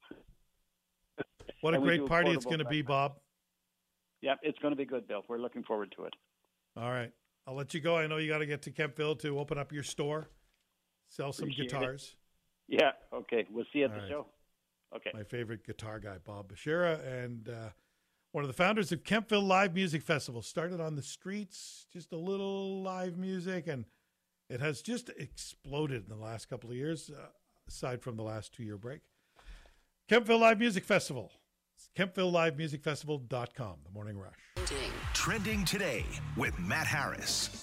What a great party it's going to be, Bob. Yeah, it's going to be good, Bill. We're looking forward to it. All right. I'll let you go. I know you got to get to Kemptville to open up your store, sell some guitars. Yeah, okay. We'll see you at the show. Okay. My favorite guitar guy, Bob Bashira, and one of the founders of Kemptville Live Music Festival. Started on the streets, just a little live music, and it has just exploded in the last couple of years, aside from the last 2-year break. Kemptville Live Music Festival. It's KemptvilleLiveMusicFestival.com. The Morning Rush. Trending today with Matt Harris.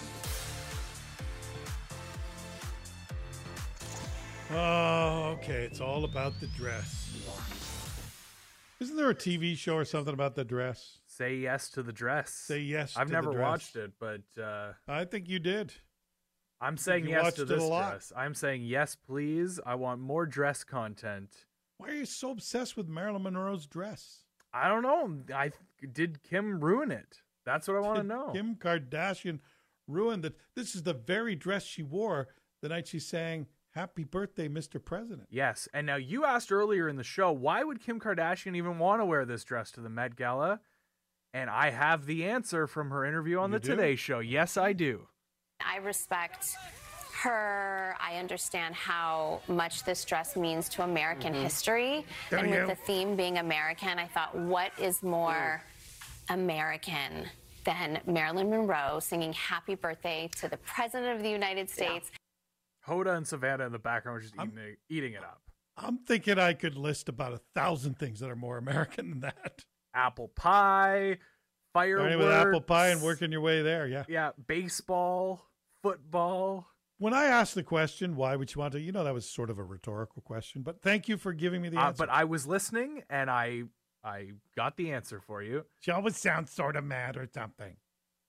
Oh, okay. It's all about the dress. Isn't there a TV show or something about the dress? Say Yes to the Dress. Say Yes to I've the never dress. watched it, but I think you did. I'm saying you yes watched to it this a lot. dress. I'm saying yes, please. I want more dress content. Why are you so obsessed with Marilyn Monroe's dress? I don't know. Did Kim ruin it? That's what I want to know. Kim Kardashian ruined it. This is the very dress she wore the night she sang Happy Birthday, Mr. President. Yes. And now you asked earlier in the show, why would Kim Kardashian even want to wear this dress to the Met Gala? And I have the answer from her interview on the Today Show. Yes, I do. I respect her. I understand how much this dress means to American history. There and you with go. the theme being American, I thought, what is more American than Marilyn Monroe singing happy birthday to the President of the United States? Hoda and Savannah in the background were just eating it up. I'm thinking I could list about 1,000 things that are more American than that. Apple pie, fireworks. Starting with apple pie and working your way there, yeah. Yeah, baseball, football. When I asked the question, why would you want to, that was sort of a rhetorical question, but thank you for giving me the answer. But I was listening, and I got the answer for you. She always sounds sort of mad or something.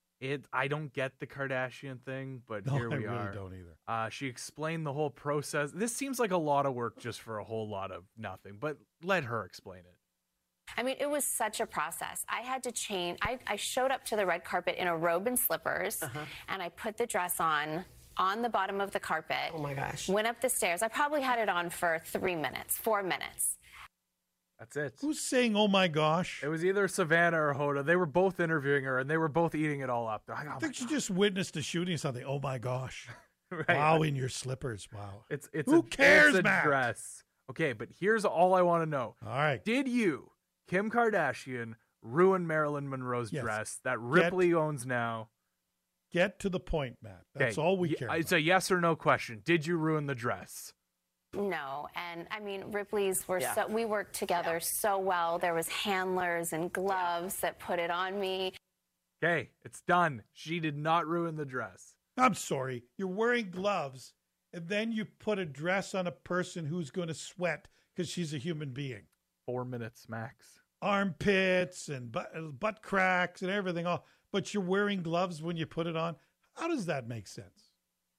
I don't get the Kardashian thing, but No, here we I really are. don't either. She explained the whole process. This seems like a lot of work just for a whole lot of nothing, but let her explain it. I mean, it was such a process. I had to change. I showed up to the red carpet in a robe and slippers, and I put the dress on the bottom of the carpet. Oh my gosh. Went up the stairs. I probably had it on for 4 minutes. That's it. Who's saying, oh my gosh? It was either Savannah or Hoda. They were both interviewing her, and they were both eating it all up. They're like, I think she just witnessed a shooting or something. Oh my gosh. Right. Wow, in your slippers. Wow. Who cares, it's a Matt? dress. Okay, but here's all I want to know. All right. Did you, Kim Kardashian, ruin Marilyn Monroe's Yes. dress that Ripley owns now? Get to the point, Matt. That's Okay, all we care about. It's a yes or no question. Did you ruin the dress? No, and I mean, Ripley's were Yeah. we worked together so well. There was handlers and gloves that put it on me. Okay, it's done. She did not ruin the dress. I'm sorry. You're wearing gloves, and then you put a dress on a person who's going to sweat because she's a human being. 4 minutes max. Armpits and butt cracks and everything. All, but you're wearing gloves when you put it on. How does that make sense?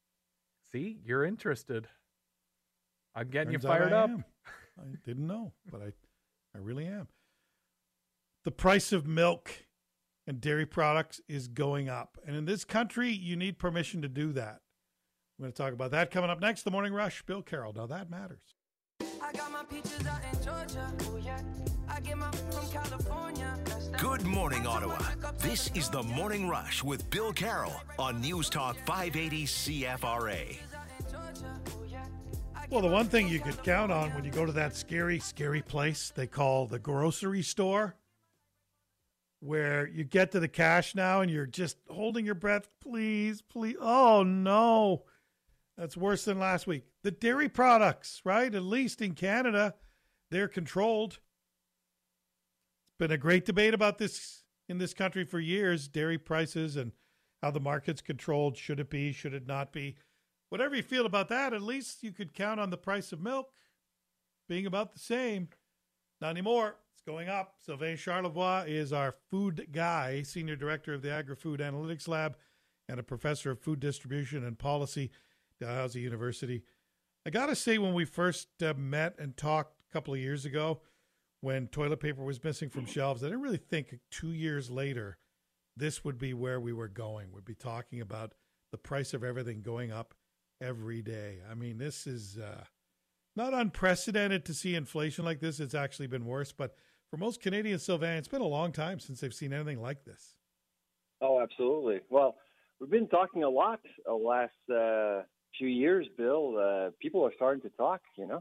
See, you're interested. I'm getting Turns you out fired I up. am. I didn't know, but I really am. The price of milk and dairy products is going up. And in this country, you need permission to do that. We're going to talk about that coming up next. The Morning Rush, Bill Carroll. Now that matters. I got my peaches out in Georgia. Oh yeah. I get my from California. Good morning, Ottawa. This is the Morning Rush with Bill Carroll on News Talk 580 CFRA. Well, the one thing you could count on when you go to that scary, scary place they call the grocery store, where you get to the cash now and you're just holding your breath. Please, please. Oh, no. That's worse than last week. The dairy products, right? At least in Canada, they're controlled. It's been a great debate about this in this country for years, dairy prices and how the market's controlled. Should it be? Should it not be? Whatever you feel about that, at least you could count on the price of milk being about the same. Not anymore. It's going up. Sylvain Charlevoix is our food guy, Senior Director of the Agri-Food Analytics Lab and a Professor of Food Distribution and Policy at Dalhousie University. I got to say, when we first met and talked a couple of years ago, when toilet paper was missing from shelves, I didn't really think 2 years later this would be where we were going. We'd be talking about the price of everything going up every day. I mean, this is not unprecedented to see inflation like this. It's actually been worse. But for most Canadians, Sylvain, it's been a long time since they've seen anything like this. Oh, absolutely. Well, we've been talking a lot the last few years, Bill. People are starting to talk, you know.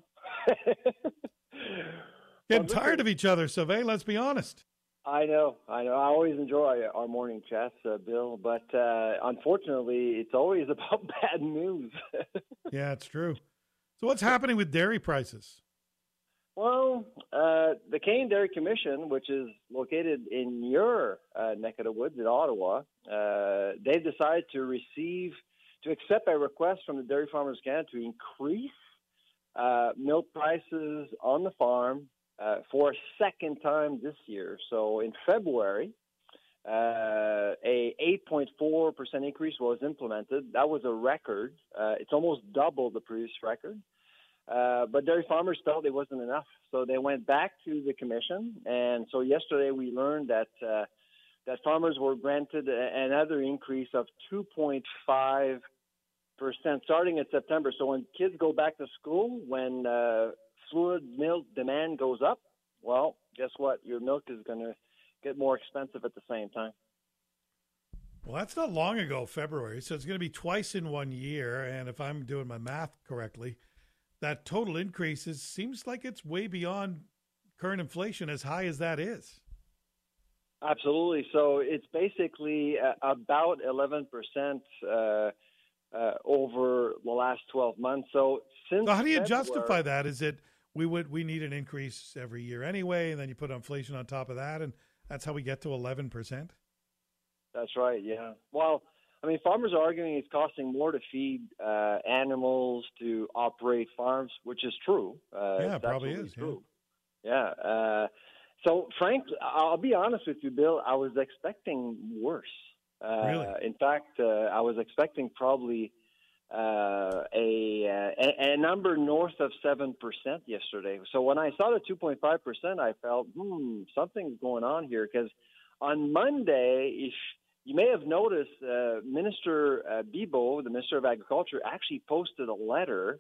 Getting tired of each other, Sylvain, let's be honest. I know. I always enjoy our morning chats, Bill, but unfortunately, it's always about bad news. Yeah, it's true. So what's happening with dairy prices? Well, the Canadian Dairy Commission, which is located in your neck of the woods in Ottawa, they've decided to accept a request from the Dairy Farmers Canada to increase milk prices on the farm for a second time this year. So in February, a 8.4% increase was implemented. That was a record. It's almost double the previous record. But dairy farmers felt it wasn't enough. So they went back to the commission. And so yesterday we learned that that farmers were granted another increase of 2.5% starting in September. So when kids go back to school, when fluid milk demand goes up, well, guess what? Your milk is going to get more expensive at the same time. Well, that's not long ago, February. So it's going to be twice in 1 year. And if I'm doing my math correctly, that total increase seems like it's way beyond current inflation, as high as that is. Absolutely. So it's basically about 11% over the last 12 months. So how do you justify that? Is it we need an increase every year anyway, and then you put inflation on top of that, and that's how we get to 11%? That's right. Yeah. Well, I mean, farmers are arguing it's costing more to feed animals to operate farms, which is true. Yeah, it It's probably absolutely is. Yeah. True. Yeah. So, frankly, I'll be honest with you, Bill. I was expecting worse. Really? In fact, I was expecting probably a number north of 7% yesterday. So when I saw the 2.5%, I felt, something's going on here. Because on Monday, if you may have noticed, Minister Bibeau, the Minister of Agriculture, actually posted a letter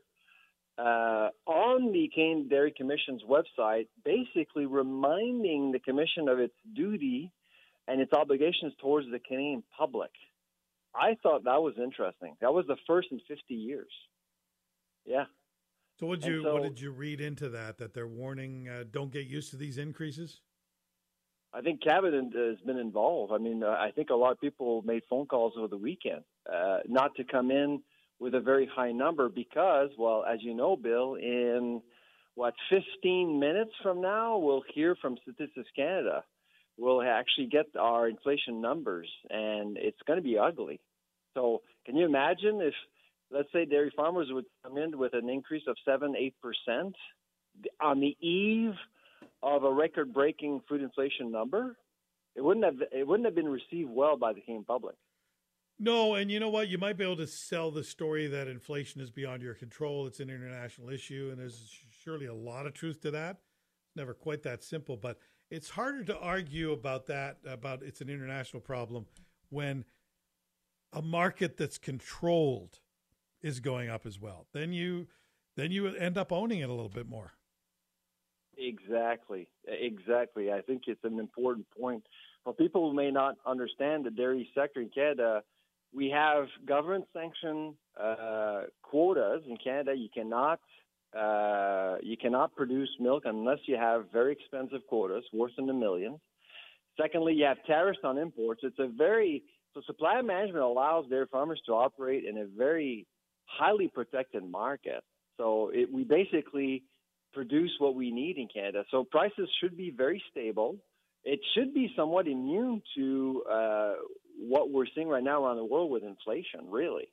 on the Canadian Dairy Commission's website, basically reminding the Commission of its duty and its obligations towards the Canadian public. I thought that was interesting. That was the first in 50 years. Yeah. So what did you read into that? That they're warning, don't get used to these increases? I think Cabinet has been involved. I mean, I think a lot of people made phone calls over the weekend not to come in with a very high number because, well, as you know, Bill, in 15 minutes from now, we'll hear from Statistics Canada. We'll actually get our inflation numbers, and it's going to be ugly. So can you imagine if, let's say, dairy farmers would come in with an increase of 7-8% on the eve of a record-breaking food inflation number? It wouldn't have been received well by the Canadian public. No, and you know what? You might be able to sell the story that inflation is beyond your control. It's an international issue, and there's surely a lot of truth to that. It's never quite that simple, but it's harder to argue about that, about it's an international problem, when a market that's controlled is going up as well. Then you end up owning it a little bit more. Exactly. I think it's an important point. For people who may not understand the dairy sector in Canada, we have government-sanctioned quotas in Canada. You cannot produce milk unless you have very expensive quotas worth in the millions. Secondly, you have tariffs on imports. So supply management allows dairy farmers to operate in a very highly protected market. So we basically produce what we need in Canada. So prices should be very stable. It should be somewhat immune to what we're seeing right now around the world with inflation, really.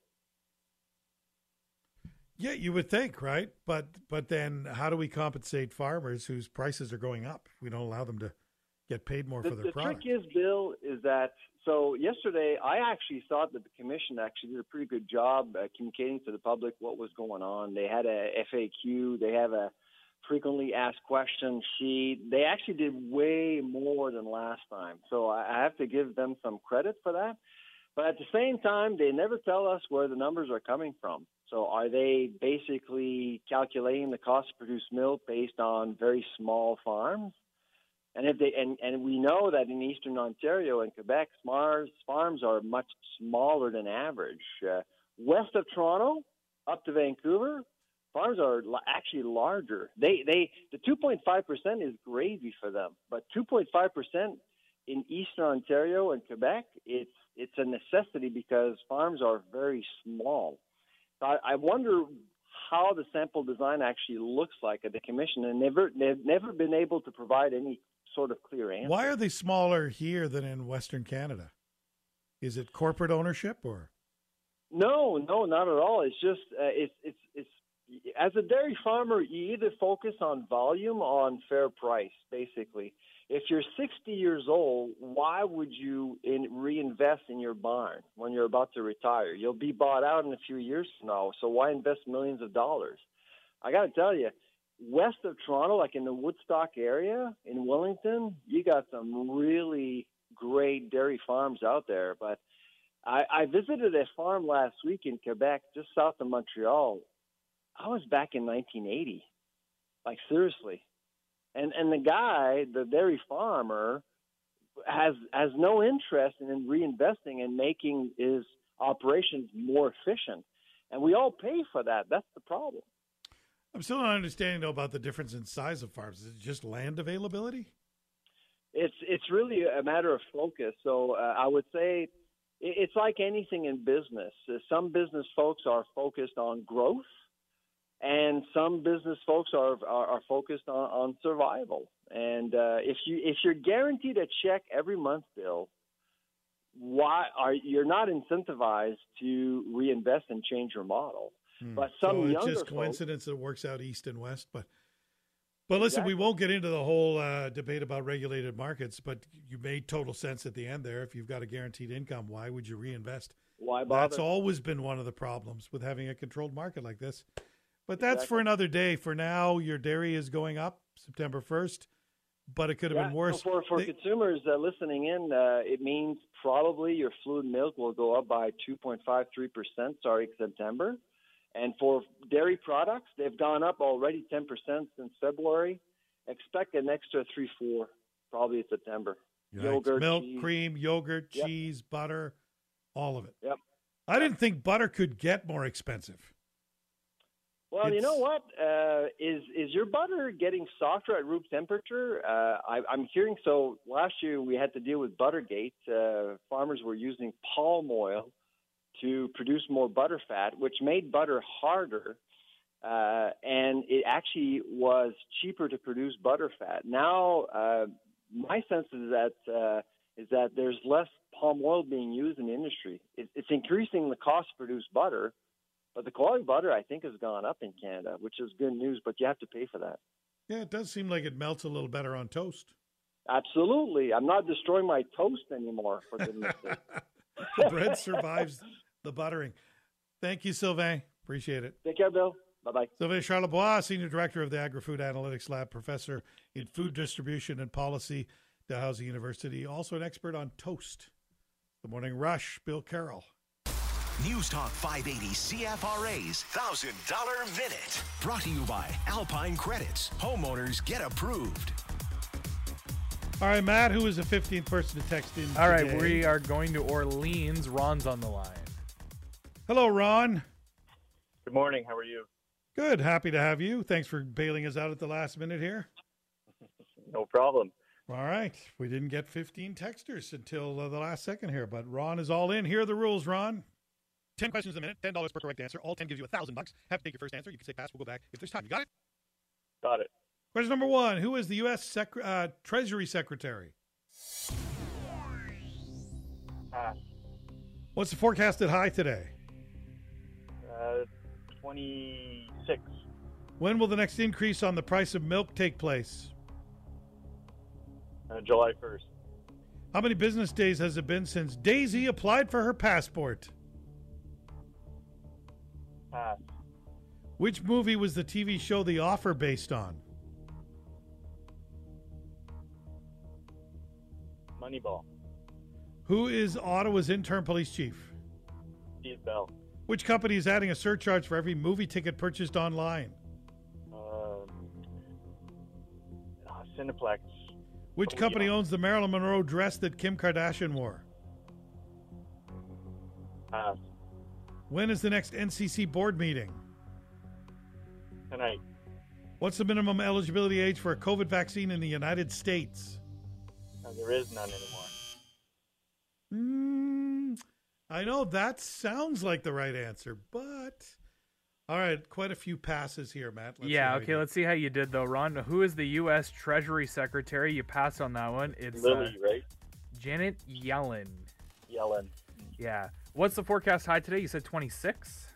Yeah, you would think, right? But then how do we compensate farmers whose prices are going up? We don't allow them to get paid more for their product. The trick is, Bill, is that, so yesterday I actually thought that the Commission actually did a pretty good job communicating to the public what was going on. They had a FAQ. They have a frequently asked questions sheet. They actually did way more than last time. So I have to give them some credit for that. But at the same time, they never tell us where the numbers are coming from. So are they basically calculating the cost to produce milk based on very small farms? And if they and we know that in Eastern Ontario and Quebec, farms are much smaller than average. West of Toronto, up to Vancouver, farms are actually larger. The 2.5% is gravy for them, but 2.5% in Eastern Ontario and Quebec, it's a necessity because farms are very small. So I wonder how the sample design actually looks like at the Commission, and they've never been able to provide any sort of clear answer. Why are they smaller here than in Western Canada? Is it corporate ownership or? No, not at all. It's just it's as a dairy farmer, you either focus on volume or on fair price, basically. If you're 60 years old, why would you reinvest in your barn when you're about to retire? You'll be bought out in a few years from now, so why invest millions of dollars? I got to tell you, west of Toronto, like in the Woodstock area, in Wellington, you got some really great dairy farms out there. But I visited a farm last week in Quebec, just south of Montreal. I was back in 1980. Like, seriously. And the guy, the dairy farmer, has no interest in reinvesting and making his operations more efficient. And we all pay for that. That's the problem. I'm still not understanding, though, about the difference in size of farms. Is it just land availability? It's really a matter of focus. So I would say it's like anything in business. Some business folks are focused on growth, and some business folks are focused on survival. And if you're guaranteed a check every month, Bill, you're not incentivized to reinvest and change your model. But some So it's younger just folks, coincidence that it works out east and west. But listen, Exactly. we won't get into the whole debate about regulated markets, but you made total sense at the end there. If you've got a guaranteed income, why would you reinvest? why bother? That's always been one of the problems with having a controlled market like this. But that's for Exactly. another day. For now, your dairy is going up September 1st, but it could have been worse. So for They- consumers listening in, it means probably your fluid milk will go up by 2.53% starting September. And for dairy products, they've gone up already 10% since February. Expect an extra 3-4 probably in September. Yikes. Yogurt, milk, cheese. cream, yogurt, Yep. cheese, butter, all of it. Yep. I didn't think butter could get more expensive. Well, you It's- know what? Is your butter getting softer at room temperature? I'm hearing so. Last year we had to deal with Buttergate. Farmers were using palm oil to produce more butter fat, which made butter harder, and it actually was cheaper to produce butter fat. Now, my sense is that there's less palm oil being used in the industry. It's increasing the cost to produce butter. But the quality of butter, I think, has gone up in Canada, which is good news, but you have to pay for that. Yeah, it does seem like it melts a little better on toast. Absolutely. I'm not destroying my toast anymore, for goodness sake. The bread survives the buttering. Thank you, Sylvain. Appreciate it. Take care, Bill. Bye-bye. Sylvain Charlebois, Senior Director of the Agri-Food Analytics Lab, Professor in Food Distribution and Policy, Dalhousie University, also an expert on toast. The Morning Rush, Bill Carroll. News Talk 580 CFRA's $1,000 Minute. Brought to you by Alpine Credits. Homeowners get approved. All right, Matt, who is the 15th person to text in All right, today? we are going to Orleans. Ron's on the line. Hello, Ron. Good morning. How are you? Good. Happy to have you. Thanks for bailing us out at the last minute here. No problem. All right. We didn't get 15 texters until the last second here, but Ron is all in. Here are the rules, Ron. 10 questions a minute, $10 per correct answer. All 10 gives you $1,000. Have to take your first answer. You can say pass. We'll go back if there's time. You got it? Got it. Question number 1. Who is the U.S. Treasury Secretary? Pass. What's the forecasted high today? 26. When will the next increase on the price of milk take place? July 1st. How many business days has it been since Daisy applied for her passport? Pass. Which movie was the TV show The Offer based on? Moneyball. Who is Ottawa's interim police chief? Steve Bell. Which company is adding a surcharge for every movie ticket purchased online? Cineplex. Which company owns the Marilyn Monroe dress that Kim Kardashian wore? Pass. When is the next NCC board meeting? Tonight. What's the minimum eligibility age for a COVID vaccine in the United States? There is none anymore. I know that sounds like the right answer, but all right, quite a few passes here, Matt. Let's see how you do. Let's see how you did, though. Ron, who is the U.S. Treasury Secretary? You passed on that one. It's Lily, right? Janet Yellen. Yellen. Yeah. What's the forecast high today? You said 26?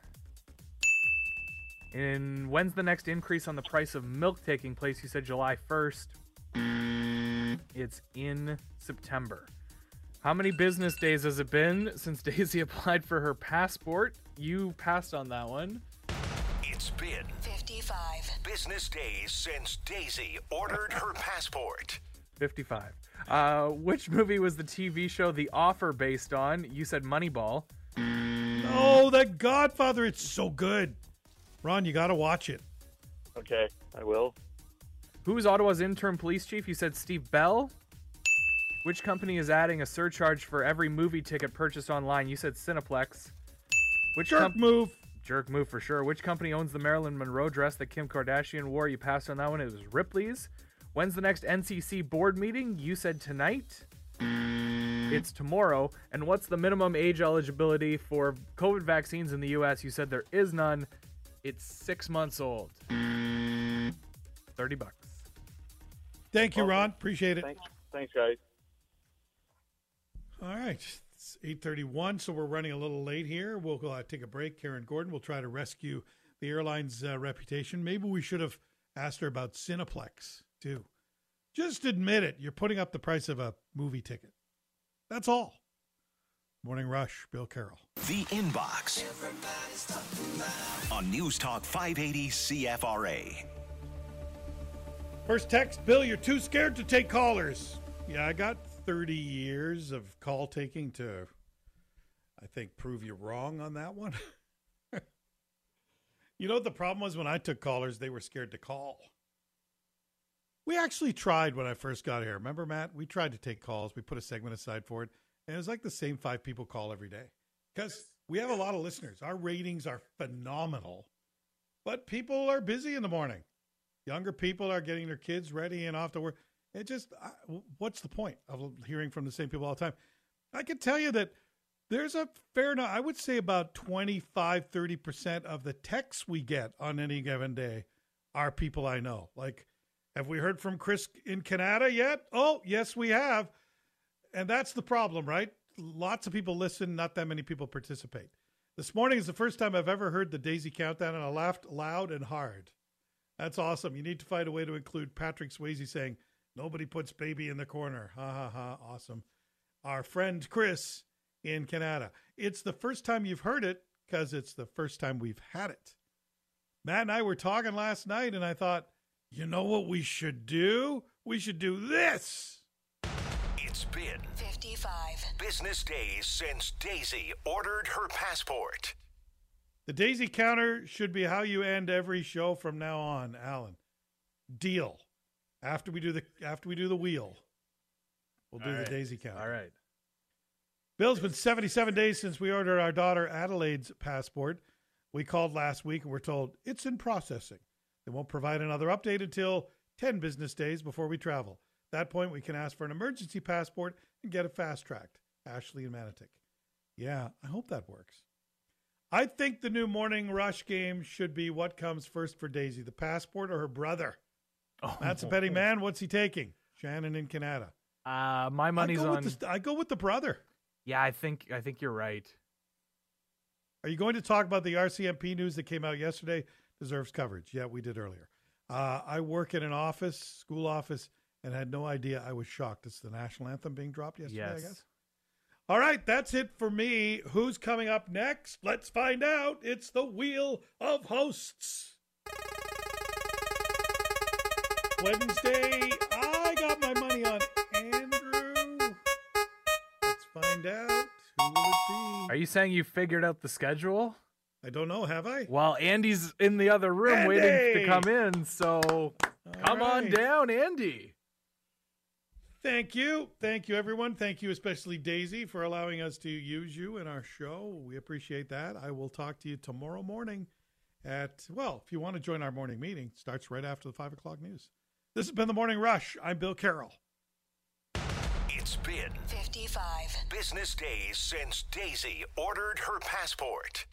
And when's the next increase on the price of milk taking place? You said July 1st. It's in September. How many business days has it been since Daisy applied for her passport? You passed on that one. It's been 55 business days since Daisy ordered her passport. 55. Which movie was the TV show The Offer based on? You said Moneyball. Oh, The Godfather. It's so good. Ron, you got to watch it. Okay, I will. Who is Ottawa's interim police chief? You said Steve Bell. Which company is adding a surcharge for every movie ticket purchased online? You said Cineplex. Which Jerk move. Jerk move for sure. Which company owns the Marilyn Monroe dress that Kim Kardashian wore? You passed on that one. It was Ripley's. When's the next NCC board meeting? You said tonight. It's tomorrow. And what's the minimum age eligibility for COVID vaccines in the U.S.? You said there is none. It's 6 months old. $30. Thank you, Ron. Appreciate it. Thanks, guys. All right. It's 8:31, so we're running a little late here. We'll take a break. Karen Gordon will try to rescue the airline's reputation. Maybe we should have asked her about Cineplex, too. Just admit it. You're putting up the price of a movie ticket. That's all. Morning Rush, Bill Carroll. The Inbox on News Talk 580 CFRA. First text, Bill, you're too scared to take callers. Yeah, I got 30 years of call taking to, I think, prove you wrong on that one. You know what the problem was when I took callers? They were scared to call. We actually tried when I first got here. Remember, Matt? We tried to take calls. We put a segment aside for it. And it was like the same 5 people call every day. Because we have a lot of listeners. Our ratings are phenomenal. But people are busy in the morning. Younger people are getting their kids ready and off to work. It just, what's the point of hearing from the same people all the time? I can tell you that there's a fair enough, I would say about 25, 30% of the texts we get on any given day are people I know. Like, have we heard from Chris in Canada yet? Oh, yes, we have. And that's the problem, right? Lots of people listen, not that many people participate. This morning is the first time I've ever heard the Daisy Countdown, and I laughed loud and hard. That's awesome. You need to find a way to include Patrick Swayze saying, "Nobody puts baby in the corner." Ha, ha, ha. Awesome. Our friend Chris in Canada. It's the first time you've heard it because it's the first time we've had it. Matt and I were talking last night, and I thought, you know what we should do? We should do this. It's been 55 business days since Daisy ordered her passport. The Daisy counter should be how you end every show from now on, Alan. Deal. After we do the wheel, we'll do the Daisy counter. All right. Bill's been 77 days since we ordered our daughter Adelaide's passport. We called last week and we're told it's in processing. They won't provide another update until 10 business days before we travel. At that point, we can ask for an emergency passport and get it fast-tracked. Ashley and Manotick. Yeah, I hope that works. I think the new Morning Rush game should be what comes first for Daisy, the passport or her brother. Oh, Matt's a betting man. What's he taking? Shannon in Canada. My money's on. I go with the brother. Yeah, I think you're right. Are you going to talk about the RCMP news that came out yesterday? Deserves coverage. Yeah, we did earlier. I work in an office, school office, and had no idea. I was shocked. It's the national anthem being dropped yesterday, Yes. I guess. All right, that's it for me. Who's coming up next? Let's find out. It's the Wheel of Hosts. Wednesday, I got my money on Andrew. Let's find out. Who will it be? Are you saying you figured out the schedule? I don't know. Have I? Well, Andy's in the other room Andy! waiting to come in, so come on right. down, Andy. Thank you. Thank you, everyone. Thank you, especially Daisy, for allowing us to use you in our show. We appreciate that. I will talk to you tomorrow morning if you want to join our morning meeting, it starts right after the 5 o'clock news. This has been The Morning Rush. I'm Bill Carroll. It's been 55 business days since Daisy ordered her passport.